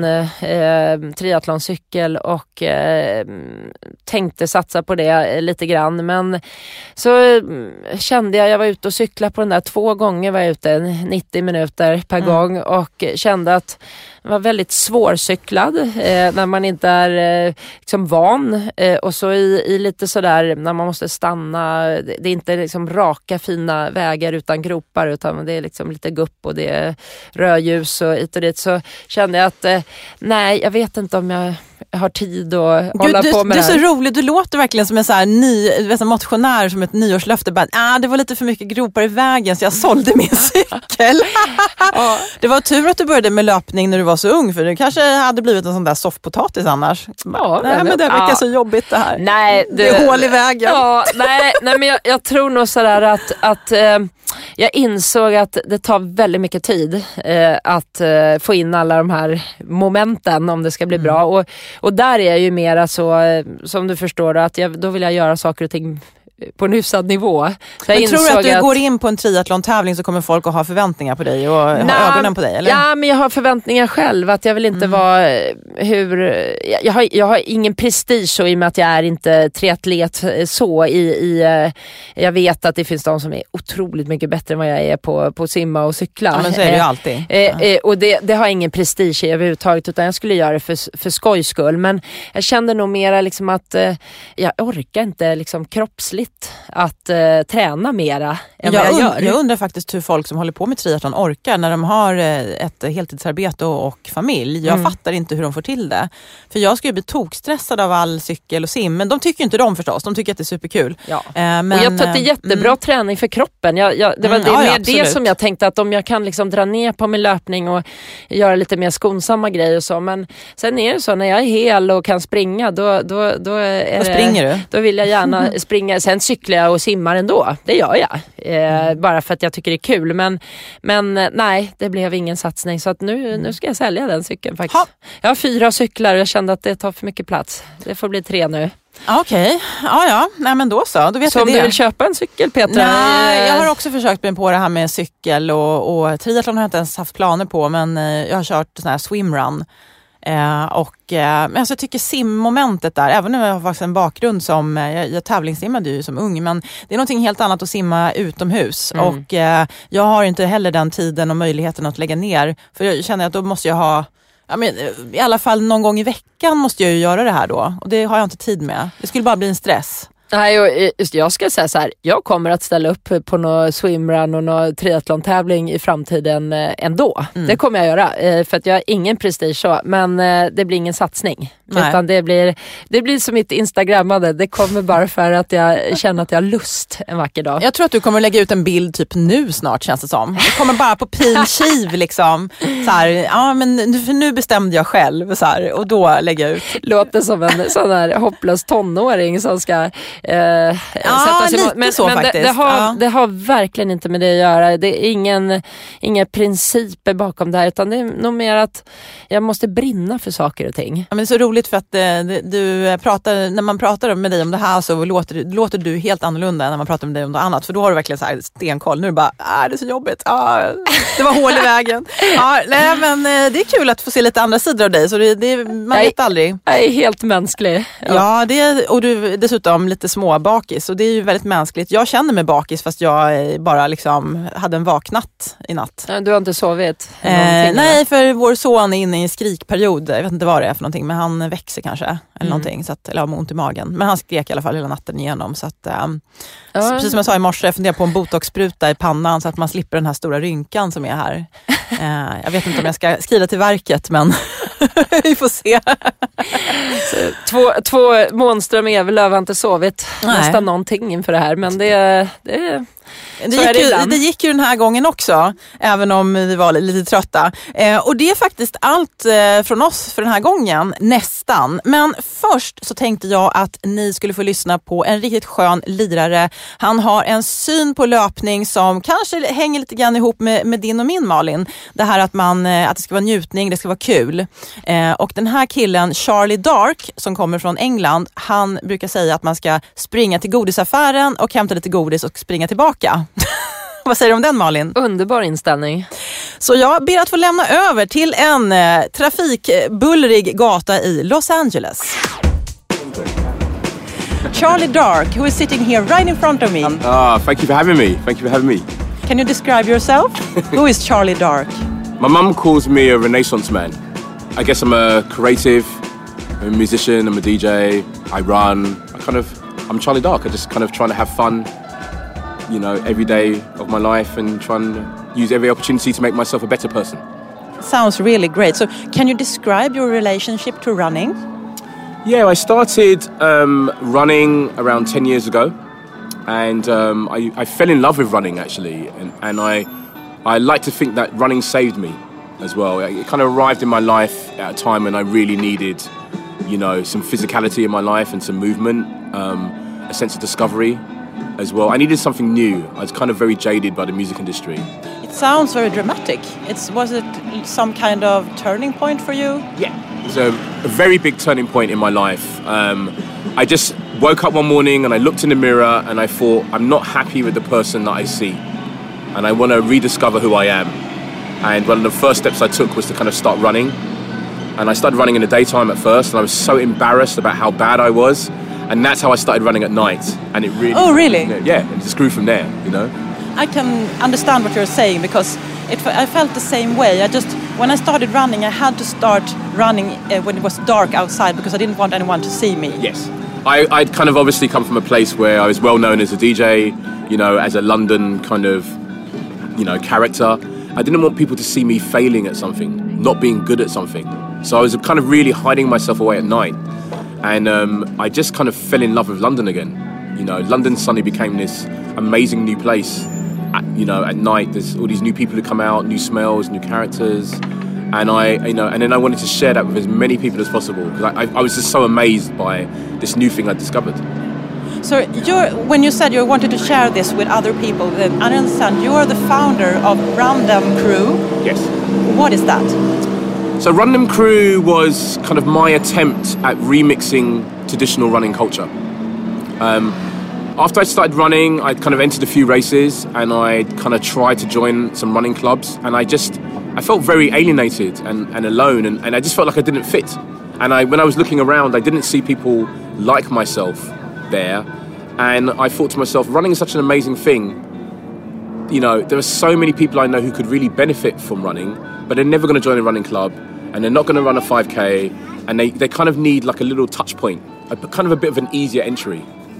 eh, triathloncykel och eh, tänkte satsa på det lite grann. Men så eh, kände jag, jag var ute och cyklade på den där två gånger, var jag ute nittio minuter per mm. gång, och kände att det var väldigt svårcyklad eh, när man inte är eh, liksom van eh, och så i, i lite sådär när man måste stanna, det, det är inte liksom raka fina vägar utan gropar, utan det är liksom lite gupp och det är rödljus och hit och dit, så kände jag att eh, nej, jag vet inte om jag har tid att Gud, hålla du, på med du det är här. Så rolig, du låter verkligen som en så här ny, en motionär, som ett nyårslöfte. Bara, ah, det var lite för mycket gropar i vägen så jag sålde min cykel. Ja. Det var tur att du började med löpning när du var så ung, för det kanske hade blivit en sån där soffpotatis annars. Ja, nej, men det verkar ja. så jobbigt det här. Nej, du, det är hål i vägen. Ja, nej, nej, men jag, jag tror nog sådär att, att eh, jag insåg att det tar väldigt mycket tid eh, att eh, få in alla de här momenten om det ska bli mm. bra. Och, och där är jag ju mera så, eh, som du förstår, att jag, då vill jag göra saker och ting på en hyfsad nivå. Så jag men tror du att du att... går in på en triathlon-tävling så kommer folk att ha förväntningar på dig och ha Nå, ögonen på dig? Eller? Ja, men jag har förväntningar själv. Att jag vill inte mm. vara hur... Jag har, jag har ingen prestige så, i och med att jag är inte triatlet så. I, i, jag vet att det finns de som är otroligt mycket bättre än vad jag är på, på simma och cykla. Ja, men så är det ju alltid. Eh, eh, och det, det har ingen prestige i överhuvudtaget, utan jag skulle göra det för, för skojs skull. Men jag kände nog mera liksom att eh, jag orkar inte liksom kroppsligt roligt att eh, träna mera än jag vad jag und- gör. Jag undrar faktiskt hur folk som håller på med triathlon orkar när de har eh, ett heltidsarbete och, och familj. Jag Mm. fattar inte hur de får till det. För jag ska ju bli tokstressad av all cykel och sim, men de tycker inte de förstås. De tycker att det är superkul. Ja. Eh, men, och jag tror att det är jättebra mm. träning för kroppen. Jag, jag, det var Mm, det, ja, mer ja, det absolut. som jag tänkte, att om jag kan liksom dra ner på min löpning och göra lite mer skonsamma grejer och så. Men sen är det så, när jag är hel och kan springa, då, då, då, är Då det, springer du? då vill jag gärna springa. Sen cyklar jag och simmar ändå. Det gör jag. Eh, bara för att jag tycker det är kul. Men, men eh, nej, det blev ingen satsning. Så att nu, nu ska jag sälja den cykeln faktiskt. Ha. Jag har fyra cyklar och jag kände att det tar för mycket plats. Det får bli tre nu. Okej, okay. ja ja, nej men då så. Då vet Så vi om det. du vill köpa en cykel, Petra? Nej, jag har också försökt mig på det här med cykel och, och triathlon har jag inte ens haft planer på, men eh, jag har kört sån här swimrun. Eh, och, eh, men alltså jag tycker simmomentet där, även om jag har faktiskt en bakgrund som, eh, jag, jag tävlingssimmade ju som ung, men det är någonting helt annat att simma utomhus. Mm. Och eh, jag har inte heller den tiden och möjligheten att lägga ner, för jag känner att då måste jag ha, ja, men, i alla fall någon gång i veckan måste jag ju göra det här då, och det har jag inte tid med. Det skulle bara bli en stress. Nej, och just, jag ska säga så här, jag kommer att ställa upp på någon swimrun och någon triathlon-tävling i framtiden eh, ändå. Mm. Det kommer jag göra, eh, för att jag har ingen prestige så, men eh, det blir ingen satsning. Nej. Utan det blir, det blir som mitt instagrammade, det kommer bara för att jag känner att jag har lust en vacker dag. Jag tror att du kommer att lägga ut en bild typ nu snart, känns det som. Det kommer bara på pin kiv liksom. Så här, ja men nu, för nu bestämde jag själv så här, och då lägger jag ut. Låter som en sån här hopplös tonåring som ska eh, ja, sätta sig lite men, så men faktiskt. Det, det, har, ja. det har verkligen inte med det att göra. Det är ingen, inga principer bakom det här, utan det är nog mer att jag måste brinna för saker och ting. Ja, men det är så roligt för att eh, du pratar, när man pratar med dig om det här så låter, låter du helt annorlunda än när man pratar med dig om något annat. För då har du verkligen så här stenkoll. Nu är det bara, ah, det är så jobbigt. Ah, det var hål i vägen. Ah, nej, men eh, det är kul att få se lite andra sidor av dig. Så det, det, man jag, vet aldrig. Jag är helt mänsklig. Ja, ja det är, och du är dessutom lite småbakis. Och det är ju väldigt mänskligt. Jag känner mig bakis fast jag bara liksom hade en vaknatt i natt. Du har inte sovit? Eh, nej, för vår son är inne i en skrikperiod. Jag vet inte vad det är för någonting, men han växer kanske. Eller mm. någonting, så att, eller har ont i magen. Men han skrek i alla fall hela natten igenom. Så att, um, ja. så, precis som jag sa i morse, jag funderar på en botoxspruta i pannan så att man slipper den här stora rynkan som är här. uh, jag vet inte om jag ska skriva till verket, men vi får se. Så, två, två Månström Evelöv har inte sovit nej. nästan någonting inför det här. Men det, det Det gick, ju, det gick ju den här gången också, även om vi var lite trötta. Eh, och det är faktiskt allt eh, från oss för den här gången, nästan. Men först så tänkte jag att ni skulle få lyssna på en riktigt skön lirare. Han har en syn på löpning som kanske hänger lite grann ihop med, med din och min, Malin. Det här att, man, eh, att det ska vara njutning, det ska vara kul. Eh, och den här killen, Charlie Dark, som kommer från England, han brukar säga att man ska springa till godisaffären och hämta lite godis och springa tillbaka. Vad säger du om den, Malin? Underbar inställning. Så jag ber att få lämna över till en eh, trafikbullrig gata i Los Angeles. Charlie Dark, who is sitting here right in front of me. Ah, thank you for having me. Thank you for having me. Can you describe yourself? Who is Charlie Dark? My mum calls me a Renaissance man. I guess I'm a creative, I'm a musician, I'm a D J, I run. I kind of, I'm Charlie Dark. I just kind of trying to have fun, you know, every day of my life and trying to use every opportunity to make myself a better person. Sounds really great. So can you describe your relationship to running? Yeah, I started um, running around ten years ago, and um, I, I fell in love with running actually, and, and I, I like to think that running saved me as well. It kind of arrived in my life at a time when I really needed, you know, some physicality in my life and some movement, um, a sense of discovery as well. I needed something new. I was kind of very jaded by the music industry. It sounds very dramatic. It's was it some kind of turning point for you? Yeah, it's a, a very big turning point in my life. Um, I just woke up one morning and I looked in the mirror and I thought, I'm not happy with the person that I see, and I want to rediscover who I am. And one of the first steps I took was to kind of start running. And I started running in the daytime at first, and I was so embarrassed about how bad I was. And that's how I started running at night. And it really... Oh, really? Yeah, it just grew from there, you know? I can understand what you're saying, because it, I felt the same way. I just, when I started running, I had to start running uh, when it was dark outside, because I didn't want anyone to see me. Yes. I, I'd kind of obviously come from a place where I was well known as a D J, you know, as a London kind of, you know, character. I didn't want people to see me failing at something, not being good at something. So I was kind of really hiding myself away at night. And um, I just kind of fell in love with London again. You know, London suddenly became this amazing new place. At, you know, at night, there's all these new people who come out, new smells, new characters. And I, you know, and then I wanted to share that with as many people as possible. Because I, I, I was just so amazed by this new thing I discovered. So you're, when you said you wanted to share this with other people, then I understand you're the founder of Random Crew. Yes. What is that? So Random Crew was kind of my attempt at remixing traditional running culture. Um, after I started running, I kind of entered a few races and I kind of tried to join some running clubs, and I just, I felt very alienated and, and alone, and, and I just felt like I didn't fit. And I, when I was looking around, I didn't see people like myself there, and I thought to myself, running is such an amazing thing. You know, there are so many people I know who could really benefit from running, but they're never going to join a running club, and they're not going to run a five K, and they, they kind of need like a little touch point, a, kind of a bit of an easier entry.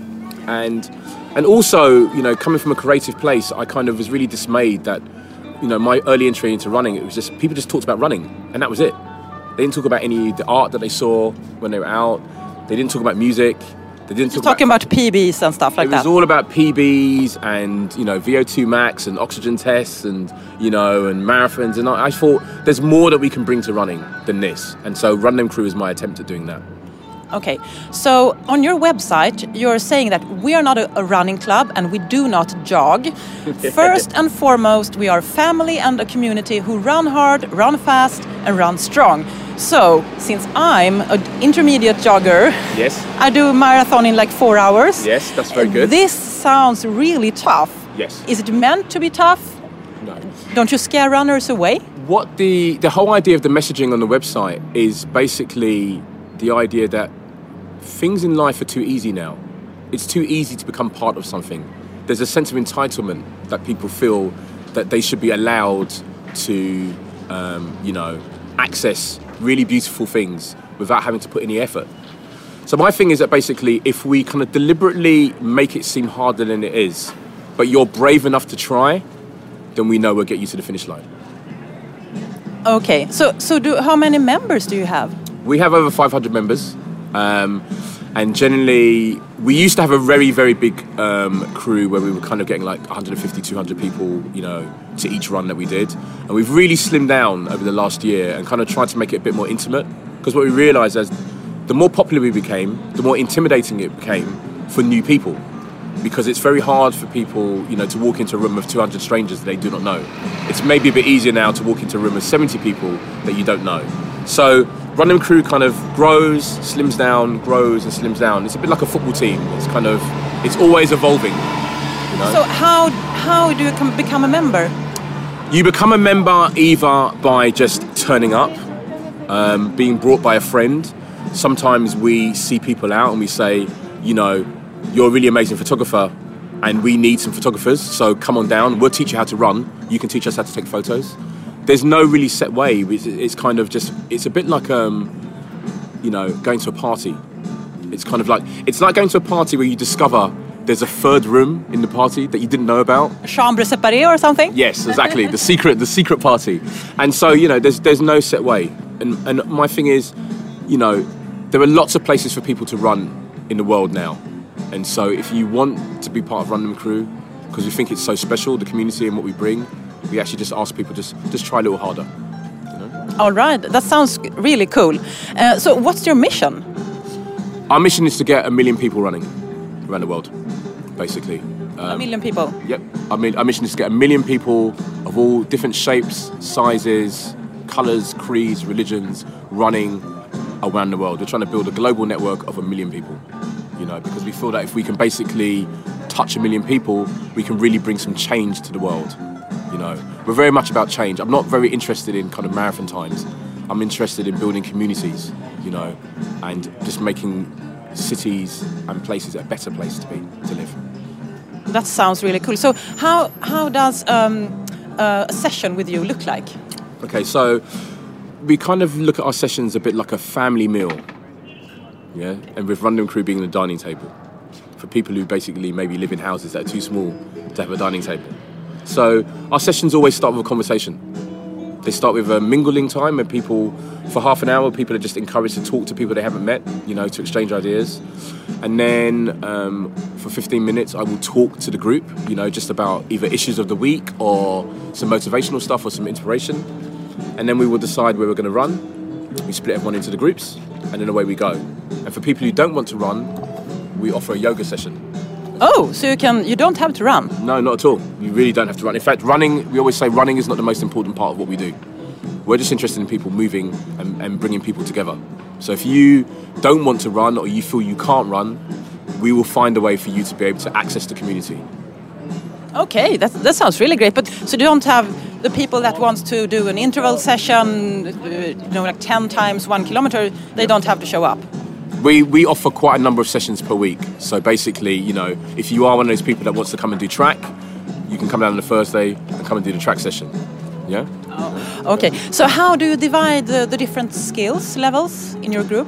And and also, you know, coming from a creative place, I kind of was really dismayed that, you know, my early entry into running, it was just, people just talked about running, and that was it. They didn't talk about any of the art that they saw when they were out. They didn't talk about music. They didn't talk talking about, about P Bs and stuff like that. It was all about P Bs and, you know, V O two max and oxygen tests and, you know, and marathons. And I, I thought there's more that we can bring to running than this. And so Random Crew is my attempt at doing that. Okay, so on your website, you're saying that we are not a, a running club and we do not jog. First and foremost, we are family and a community who run hard, run fast, and run strong. So, since I'm an intermediate jogger, yes, I do a marathon in like four hours. Yes, that's very good. This sounds really tough. Yes. Is it meant to be tough? No. Don't you scare runners away? What the the whole idea of the messaging on the website is basically the idea that things in life are too easy now. It's too easy to become part of something. There's a sense of entitlement that people feel that they should be allowed to, um, you know, access really beautiful things without having to put any effort. So my thing is that basically if we kind of deliberately make it seem harder than it is, but you're brave enough to try, then we know we'll get you to the finish line. Okay, so so do how many members do you have? We have over five hundred members. Um, and generally, we used to have a very, very big um, crew where we were kind of getting like one fifty, two hundred people, you know, to each run that we did. And we've really slimmed down over the last year and kind of tried to make it a bit more intimate. Because what we realised is the more popular we became, the more intimidating it became for new people. Because it's very hard for people, you know, to walk into a room of two hundred strangers that they do not know. It's maybe a bit easier now to walk into a room of seventy people that you don't know. So Random Crew kind of grows, slims down, grows and slims down. It's a bit like a football team. It's kind of, it's always evolving. You know? So how how do you come, become a member? You become a member either by just turning up, um, being brought by a friend. Sometimes we see people out and we say, you know, you're a really amazing photographer and we need some photographers, so come on down, we'll teach you how to run, you can teach us how to take photos. There's no really set way, it's kind of just, it's a bit like, um, you know, going to a party. It's kind of like, it's like going to a party where you discover there's a third room in the party that you didn't know about. Chambre séparée or something? Yes, exactly, the secret, the secret party. And so, you know, there's there's no set way. And, and my thing is, you know, there are lots of places for people to run in the world now. And so if you want to be part of Random Crew, because we think it's so special, the community and what we bring, we actually just ask people just just try a little harder. You know? All right, that sounds really cool. Uh, so what's your mission? Our mission is to get a million people running around the world, basically. Um, a million people? Yep. Our, our mission is to get a million people of all different shapes, sizes, colours, creeds, religions, running around the world. We're trying to build a global network of a million people, you know, because we feel that if we can basically touch a million people, we can really bring some change to the world. You know, we're very much about change. I'm not very interested in kind of marathon times. I'm interested in building communities, you know, and just making cities and places a better place to be, to live. That sounds really cool. So how how does um, uh, a session with you look like? Okay, so we kind of look at our sessions a bit like a family meal. Yeah, and with Rundum Crew being the dining table for people who basically maybe live in houses that are too small to have a dining table. So our sessions always start with a conversation. They start with a mingling time where people, for half an hour, people are just encouraged to talk to people they haven't met, you know, to exchange ideas. And then um, for fifteen minutes, I will talk to the group, you know, just about either issues of the week or some motivational stuff or some inspiration. And then we will decide where we're going to run. We split everyone into the groups, and then away we go. And for people who don't want to run, we offer a yoga session. Oh, so you can you don't have to run? No, not at all. You really don't have to run. In fact, running, we always say running is not the most important part of what we do. We're just interested in people moving and, and bringing people together. So if you don't want to run or you feel you can't run, we will find a way for you to be able to access the community. Okay, that that sounds really great. But so you don't have the people that wants to do an interval session, uh, you know, like ten times one kilometer, they don't have to show up? We we offer quite a number of sessions per week. So basically, you know, if you are one of those people that wants to come and do track, you can come down on the Thursday and come and do the track session. Yeah? Oh, okay. So how do you divide the, the different skills levels in your group?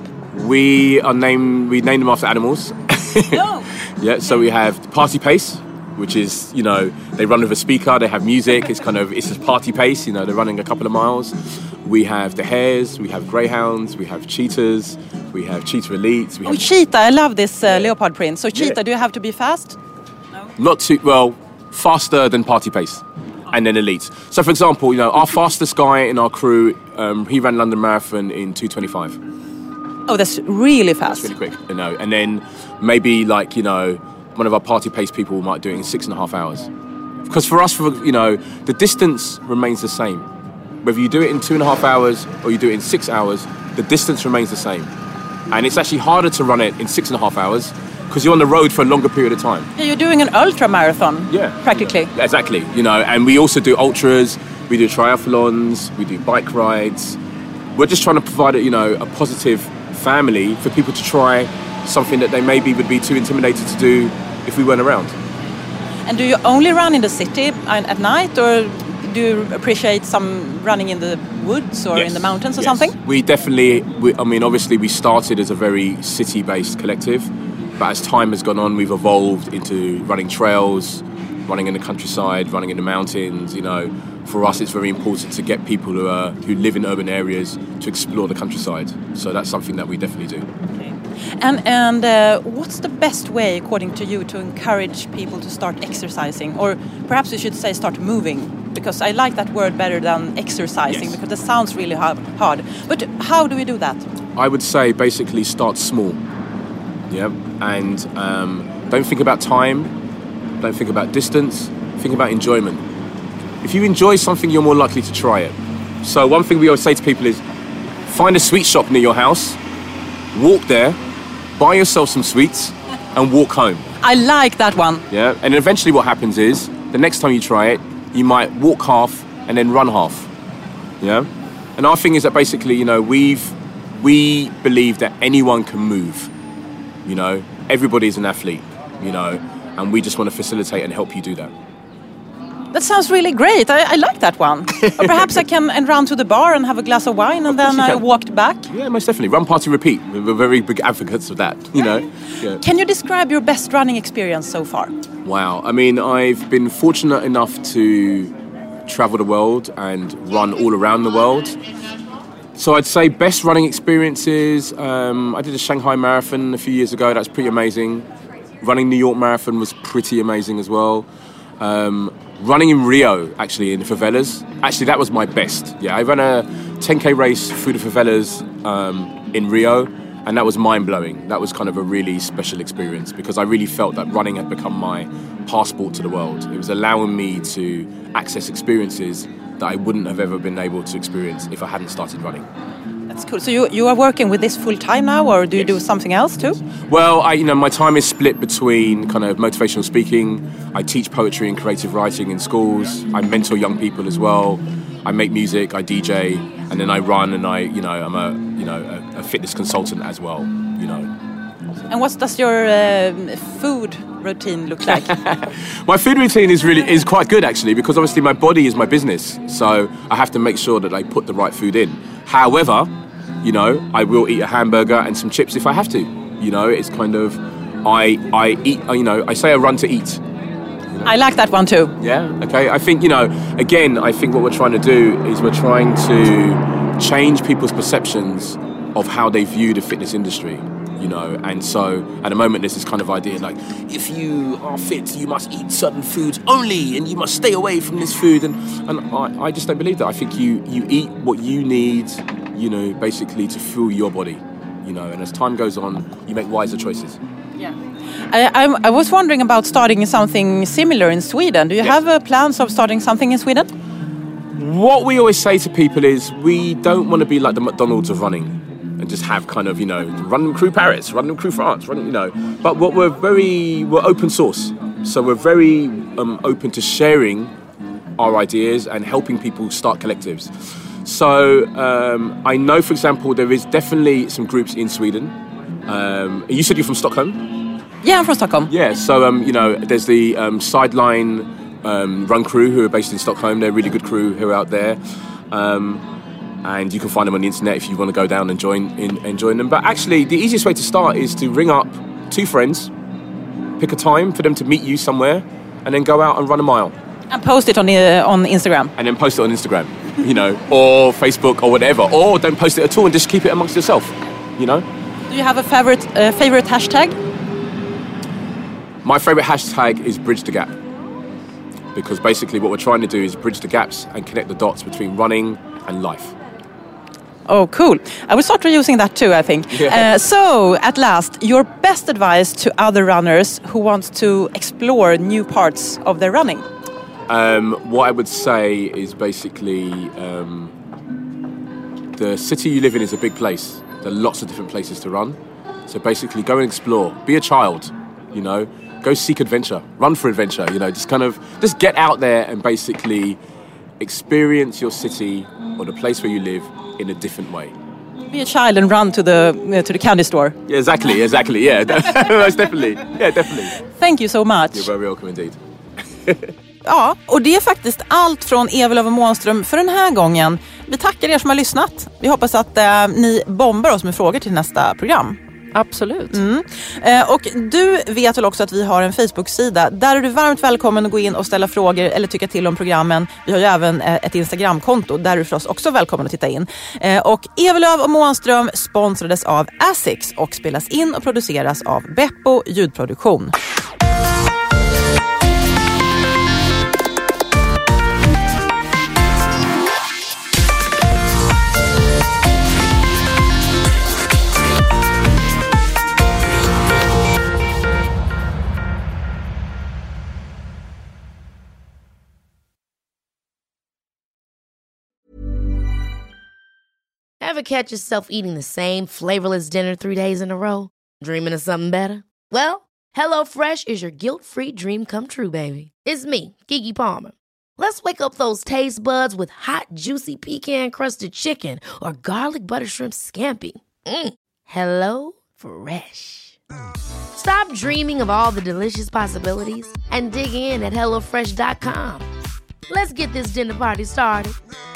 We are named we name them after animals. Oh. Yeah, so we have Party Pace, which is, you know, they run with a speaker, they have music, it's kind of, it's a party pace, you know, they're running a couple of miles. We have the hares, we have greyhounds, we have cheetahs, we have cheetah elites. We have oh, cheetah, I love this uh, leopard print. So cheetah, yeah. Do you have to be fast? No. Not too, well, faster than Party Pace. And then elites. So, for example, you know, our fastest guy in our crew, um, he ran London Marathon in two twenty-five. Oh, that's really fast. That's really quick, you know. And then maybe, like, you know, one of our Party Pace people might do it in six and a half hours. Because for us, for, you know, the distance remains the same. Whether you do it in two and a half hours or you do it in six hours, the distance remains the same. And it's actually harder to run it in six and a half hours because you're on the road for a longer period of time. Yeah, you're doing an ultra marathon. Yeah, practically. Yeah, exactly. You know, and we also do ultras, we do triathlons, we do bike rides. We're just trying to provide a, you know, a positive family for people to try something that they maybe would be too intimidated to do if we weren't around. And do you only run in the city at night, or do you appreciate some running in the woods or yes. in the mountains or yes. something? We definitely, we, I mean, obviously we started as a very city-based collective, but as time has gone on, we've evolved into running trails, running in the countryside, running in the mountains. You know, for us, it's very important to get people who are who live in urban areas to explore the countryside. So that's something that we definitely do. Okay. And and uh, what's the best way, according to you, to encourage people to start exercising, or perhaps we should say start moving? Because I like that word better than exercising, yes. because it sounds really hard. But how do we do that? I would say basically start small. Yeah, and um, don't think about time, don't think about distance, think about enjoyment. If you enjoy something, you're more likely to try it. So one thing we always say to people is, find a sweet shop near your house, walk there, buy yourself some sweets, and walk home. I like that one. Yeah, and eventually what happens is, the next time you try it, you might walk half and then run half. Yeah, and our thing is that basically, you know, we've we believe that anyone can move. You know, everybody is an athlete, you know, and we just want to facilitate and help you do that. That sounds really great. I, I like that one. Or perhaps I can and run to the bar and have a glass of wine and then I walked back. Yeah, most definitely. Run, party, repeat. We're very big advocates of that, you know. Yeah. Can you describe your best running experience so far? Wow. I mean, I've been fortunate enough to travel the world and run all around the world. So I'd say best running experiences, um, I did a Shanghai Marathon a few years ago. That's pretty amazing. Running New York Marathon was pretty amazing as well. Um, running in Rio, actually, in the favelas. Actually, that was my best. Yeah, I ran a ten K race through the favelas um, in Rio, and that was mind-blowing. That was kind of a really special experience because I really felt that running had become my passport to the world. It was allowing me to access experiences that I wouldn't have ever been able to experience if I hadn't started running. That's cool. So you you are working with this full time now, or do you yes. do something else too? Well, I, you know, my time is split between kind of motivational speaking. I teach poetry and creative writing in schools. I mentor young people as well. I make music. I D J, and then I run. And I, you know, I'm a you know a, a fitness consultant as well. You know. And what does your uh, food routine look like? My food routine is really is quite good actually, because obviously my body is my business, so I have to make sure that I put the right food in. However, You know, I will eat a hamburger and some chips if I have to. You know, it's kind of, I I eat, you know, I say I run to eat. I like that one too. Yeah, okay. I think, you know, again, I think what we're trying to do is we're trying to change people's perceptions of how they view the fitness industry. You know, and so at the moment there's this kind of idea like, if you are fit, you must eat certain foods only, and you must stay away from this food. And, and I, I just don't believe that. I think you, you eat what you need, you know, basically to fuel your body, you know, and as time goes on, you make wiser choices. Yeah. I, I, I was wondering about starting something similar in Sweden. Do you yes. have uh, plans of starting something in Sweden? What we always say to people is we don't want to be like the McDonald's of running and just have kind of, you know, Run Crew Paris, Run Crew France, run, you know. But what we're very, we're open source. So we're very um, open to sharing our ideas and helping people start collectives. So um, I know, for example, there is definitely some groups in Sweden. Um, you said you're from Stockholm? Yeah, I'm from Stockholm. Yeah, so, um, you know, there's the um, Sideline um, Run Crew who are based in Stockholm. They're a really good crew who are out there. Um, And you can find them on the internet if you want to go down and join in and join them. But actually, the easiest way to start is to ring up two friends, pick a time for them to meet you somewhere, and then go out and run a mile. And post it on uh, on Instagram. And then post it on Instagram, you know, or Facebook or whatever. Or don't post it at all and just keep it amongst yourself, you know. Do you have a favorite uh, favorite hashtag? My favorite hashtag is Bridge the Gap. Because basically what we're trying to do is bridge the gaps and connect the dots between running and life. Oh, cool. I will start using that too, I think. Yeah. Uh, so, at last, your best advice to other runners who want to explore new parts of their running? Um, what I would say is basically um, the city you live in is a big place. There are lots of different places to run. So basically go and explore. Be a child, you know. Go seek adventure. Run for adventure, you know. Just kind of, just get out there and basically experience your city or the place where you live in a different way. Be a child and run to the uh, to the candy store. Yeah, exactly, exactly, yeah. Most definitely. Yeah, definitely. Thank you so much. You're very welcome indeed. Ja, och det är faktiskt allt från Evelöv och Månström för den här gången. Vi tackar er som har lyssnat. Vi hoppas att eh, ni bombar oss med frågor till nästa program. Absolut. Mm. Eh, och du vet väl också att vi har en Facebook-sida. Där är du varmt välkommen att gå in och ställa frågor eller tycka till om programmen. Vi har ju även eh, ett Instagram-konto. Där är du för oss också välkommen att titta in. Eh, och Evelöv och Månström sponsrades av Asics och spelas in och produceras av Beppo ljudproduktion. Ever catch yourself eating the same flavorless dinner three days in a row? Dreaming of something better? Well, HelloFresh is your guilt-free dream come true, baby. It's me, Keke Palmer. Let's wake up those taste buds with hot, juicy pecan-crusted chicken or garlic butter shrimp scampi. Mm. Hello Fresh. Stop dreaming of all the delicious possibilities and dig in at hello fresh dot com. Let's get this dinner party started.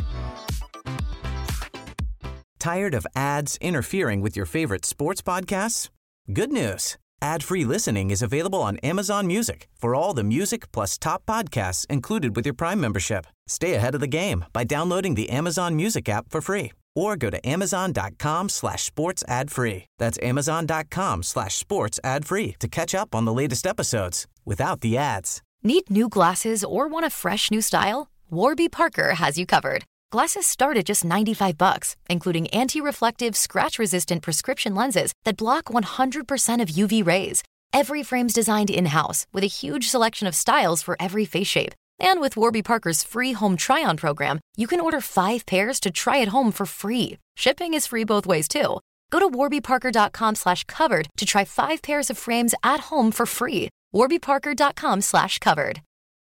Tired of ads interfering with your favorite sports podcasts? Good news. Ad-free listening is available on Amazon Music for all the music plus top podcasts included with your Prime membership. Stay ahead of the game by downloading the Amazon Music app for free or go to amazon.com slash sports ad free. That's amazon.com slash sports ad free to catch up on the latest episodes without the ads. Need new glasses or want a fresh new style? Warby Parker has you covered. Glasses start at just ninety-five bucks, including anti-reflective, scratch-resistant prescription lenses that block one hundred percent of U V rays. Every frame's designed in-house with a huge selection of styles for every face shape. And with Warby Parker's free home try-on program, you can order five pairs to try at home for free. Shipping is free both ways, too. Go to warbyparker.com slash covered to try five pairs of frames at home for free. warbyparker.com slash covered.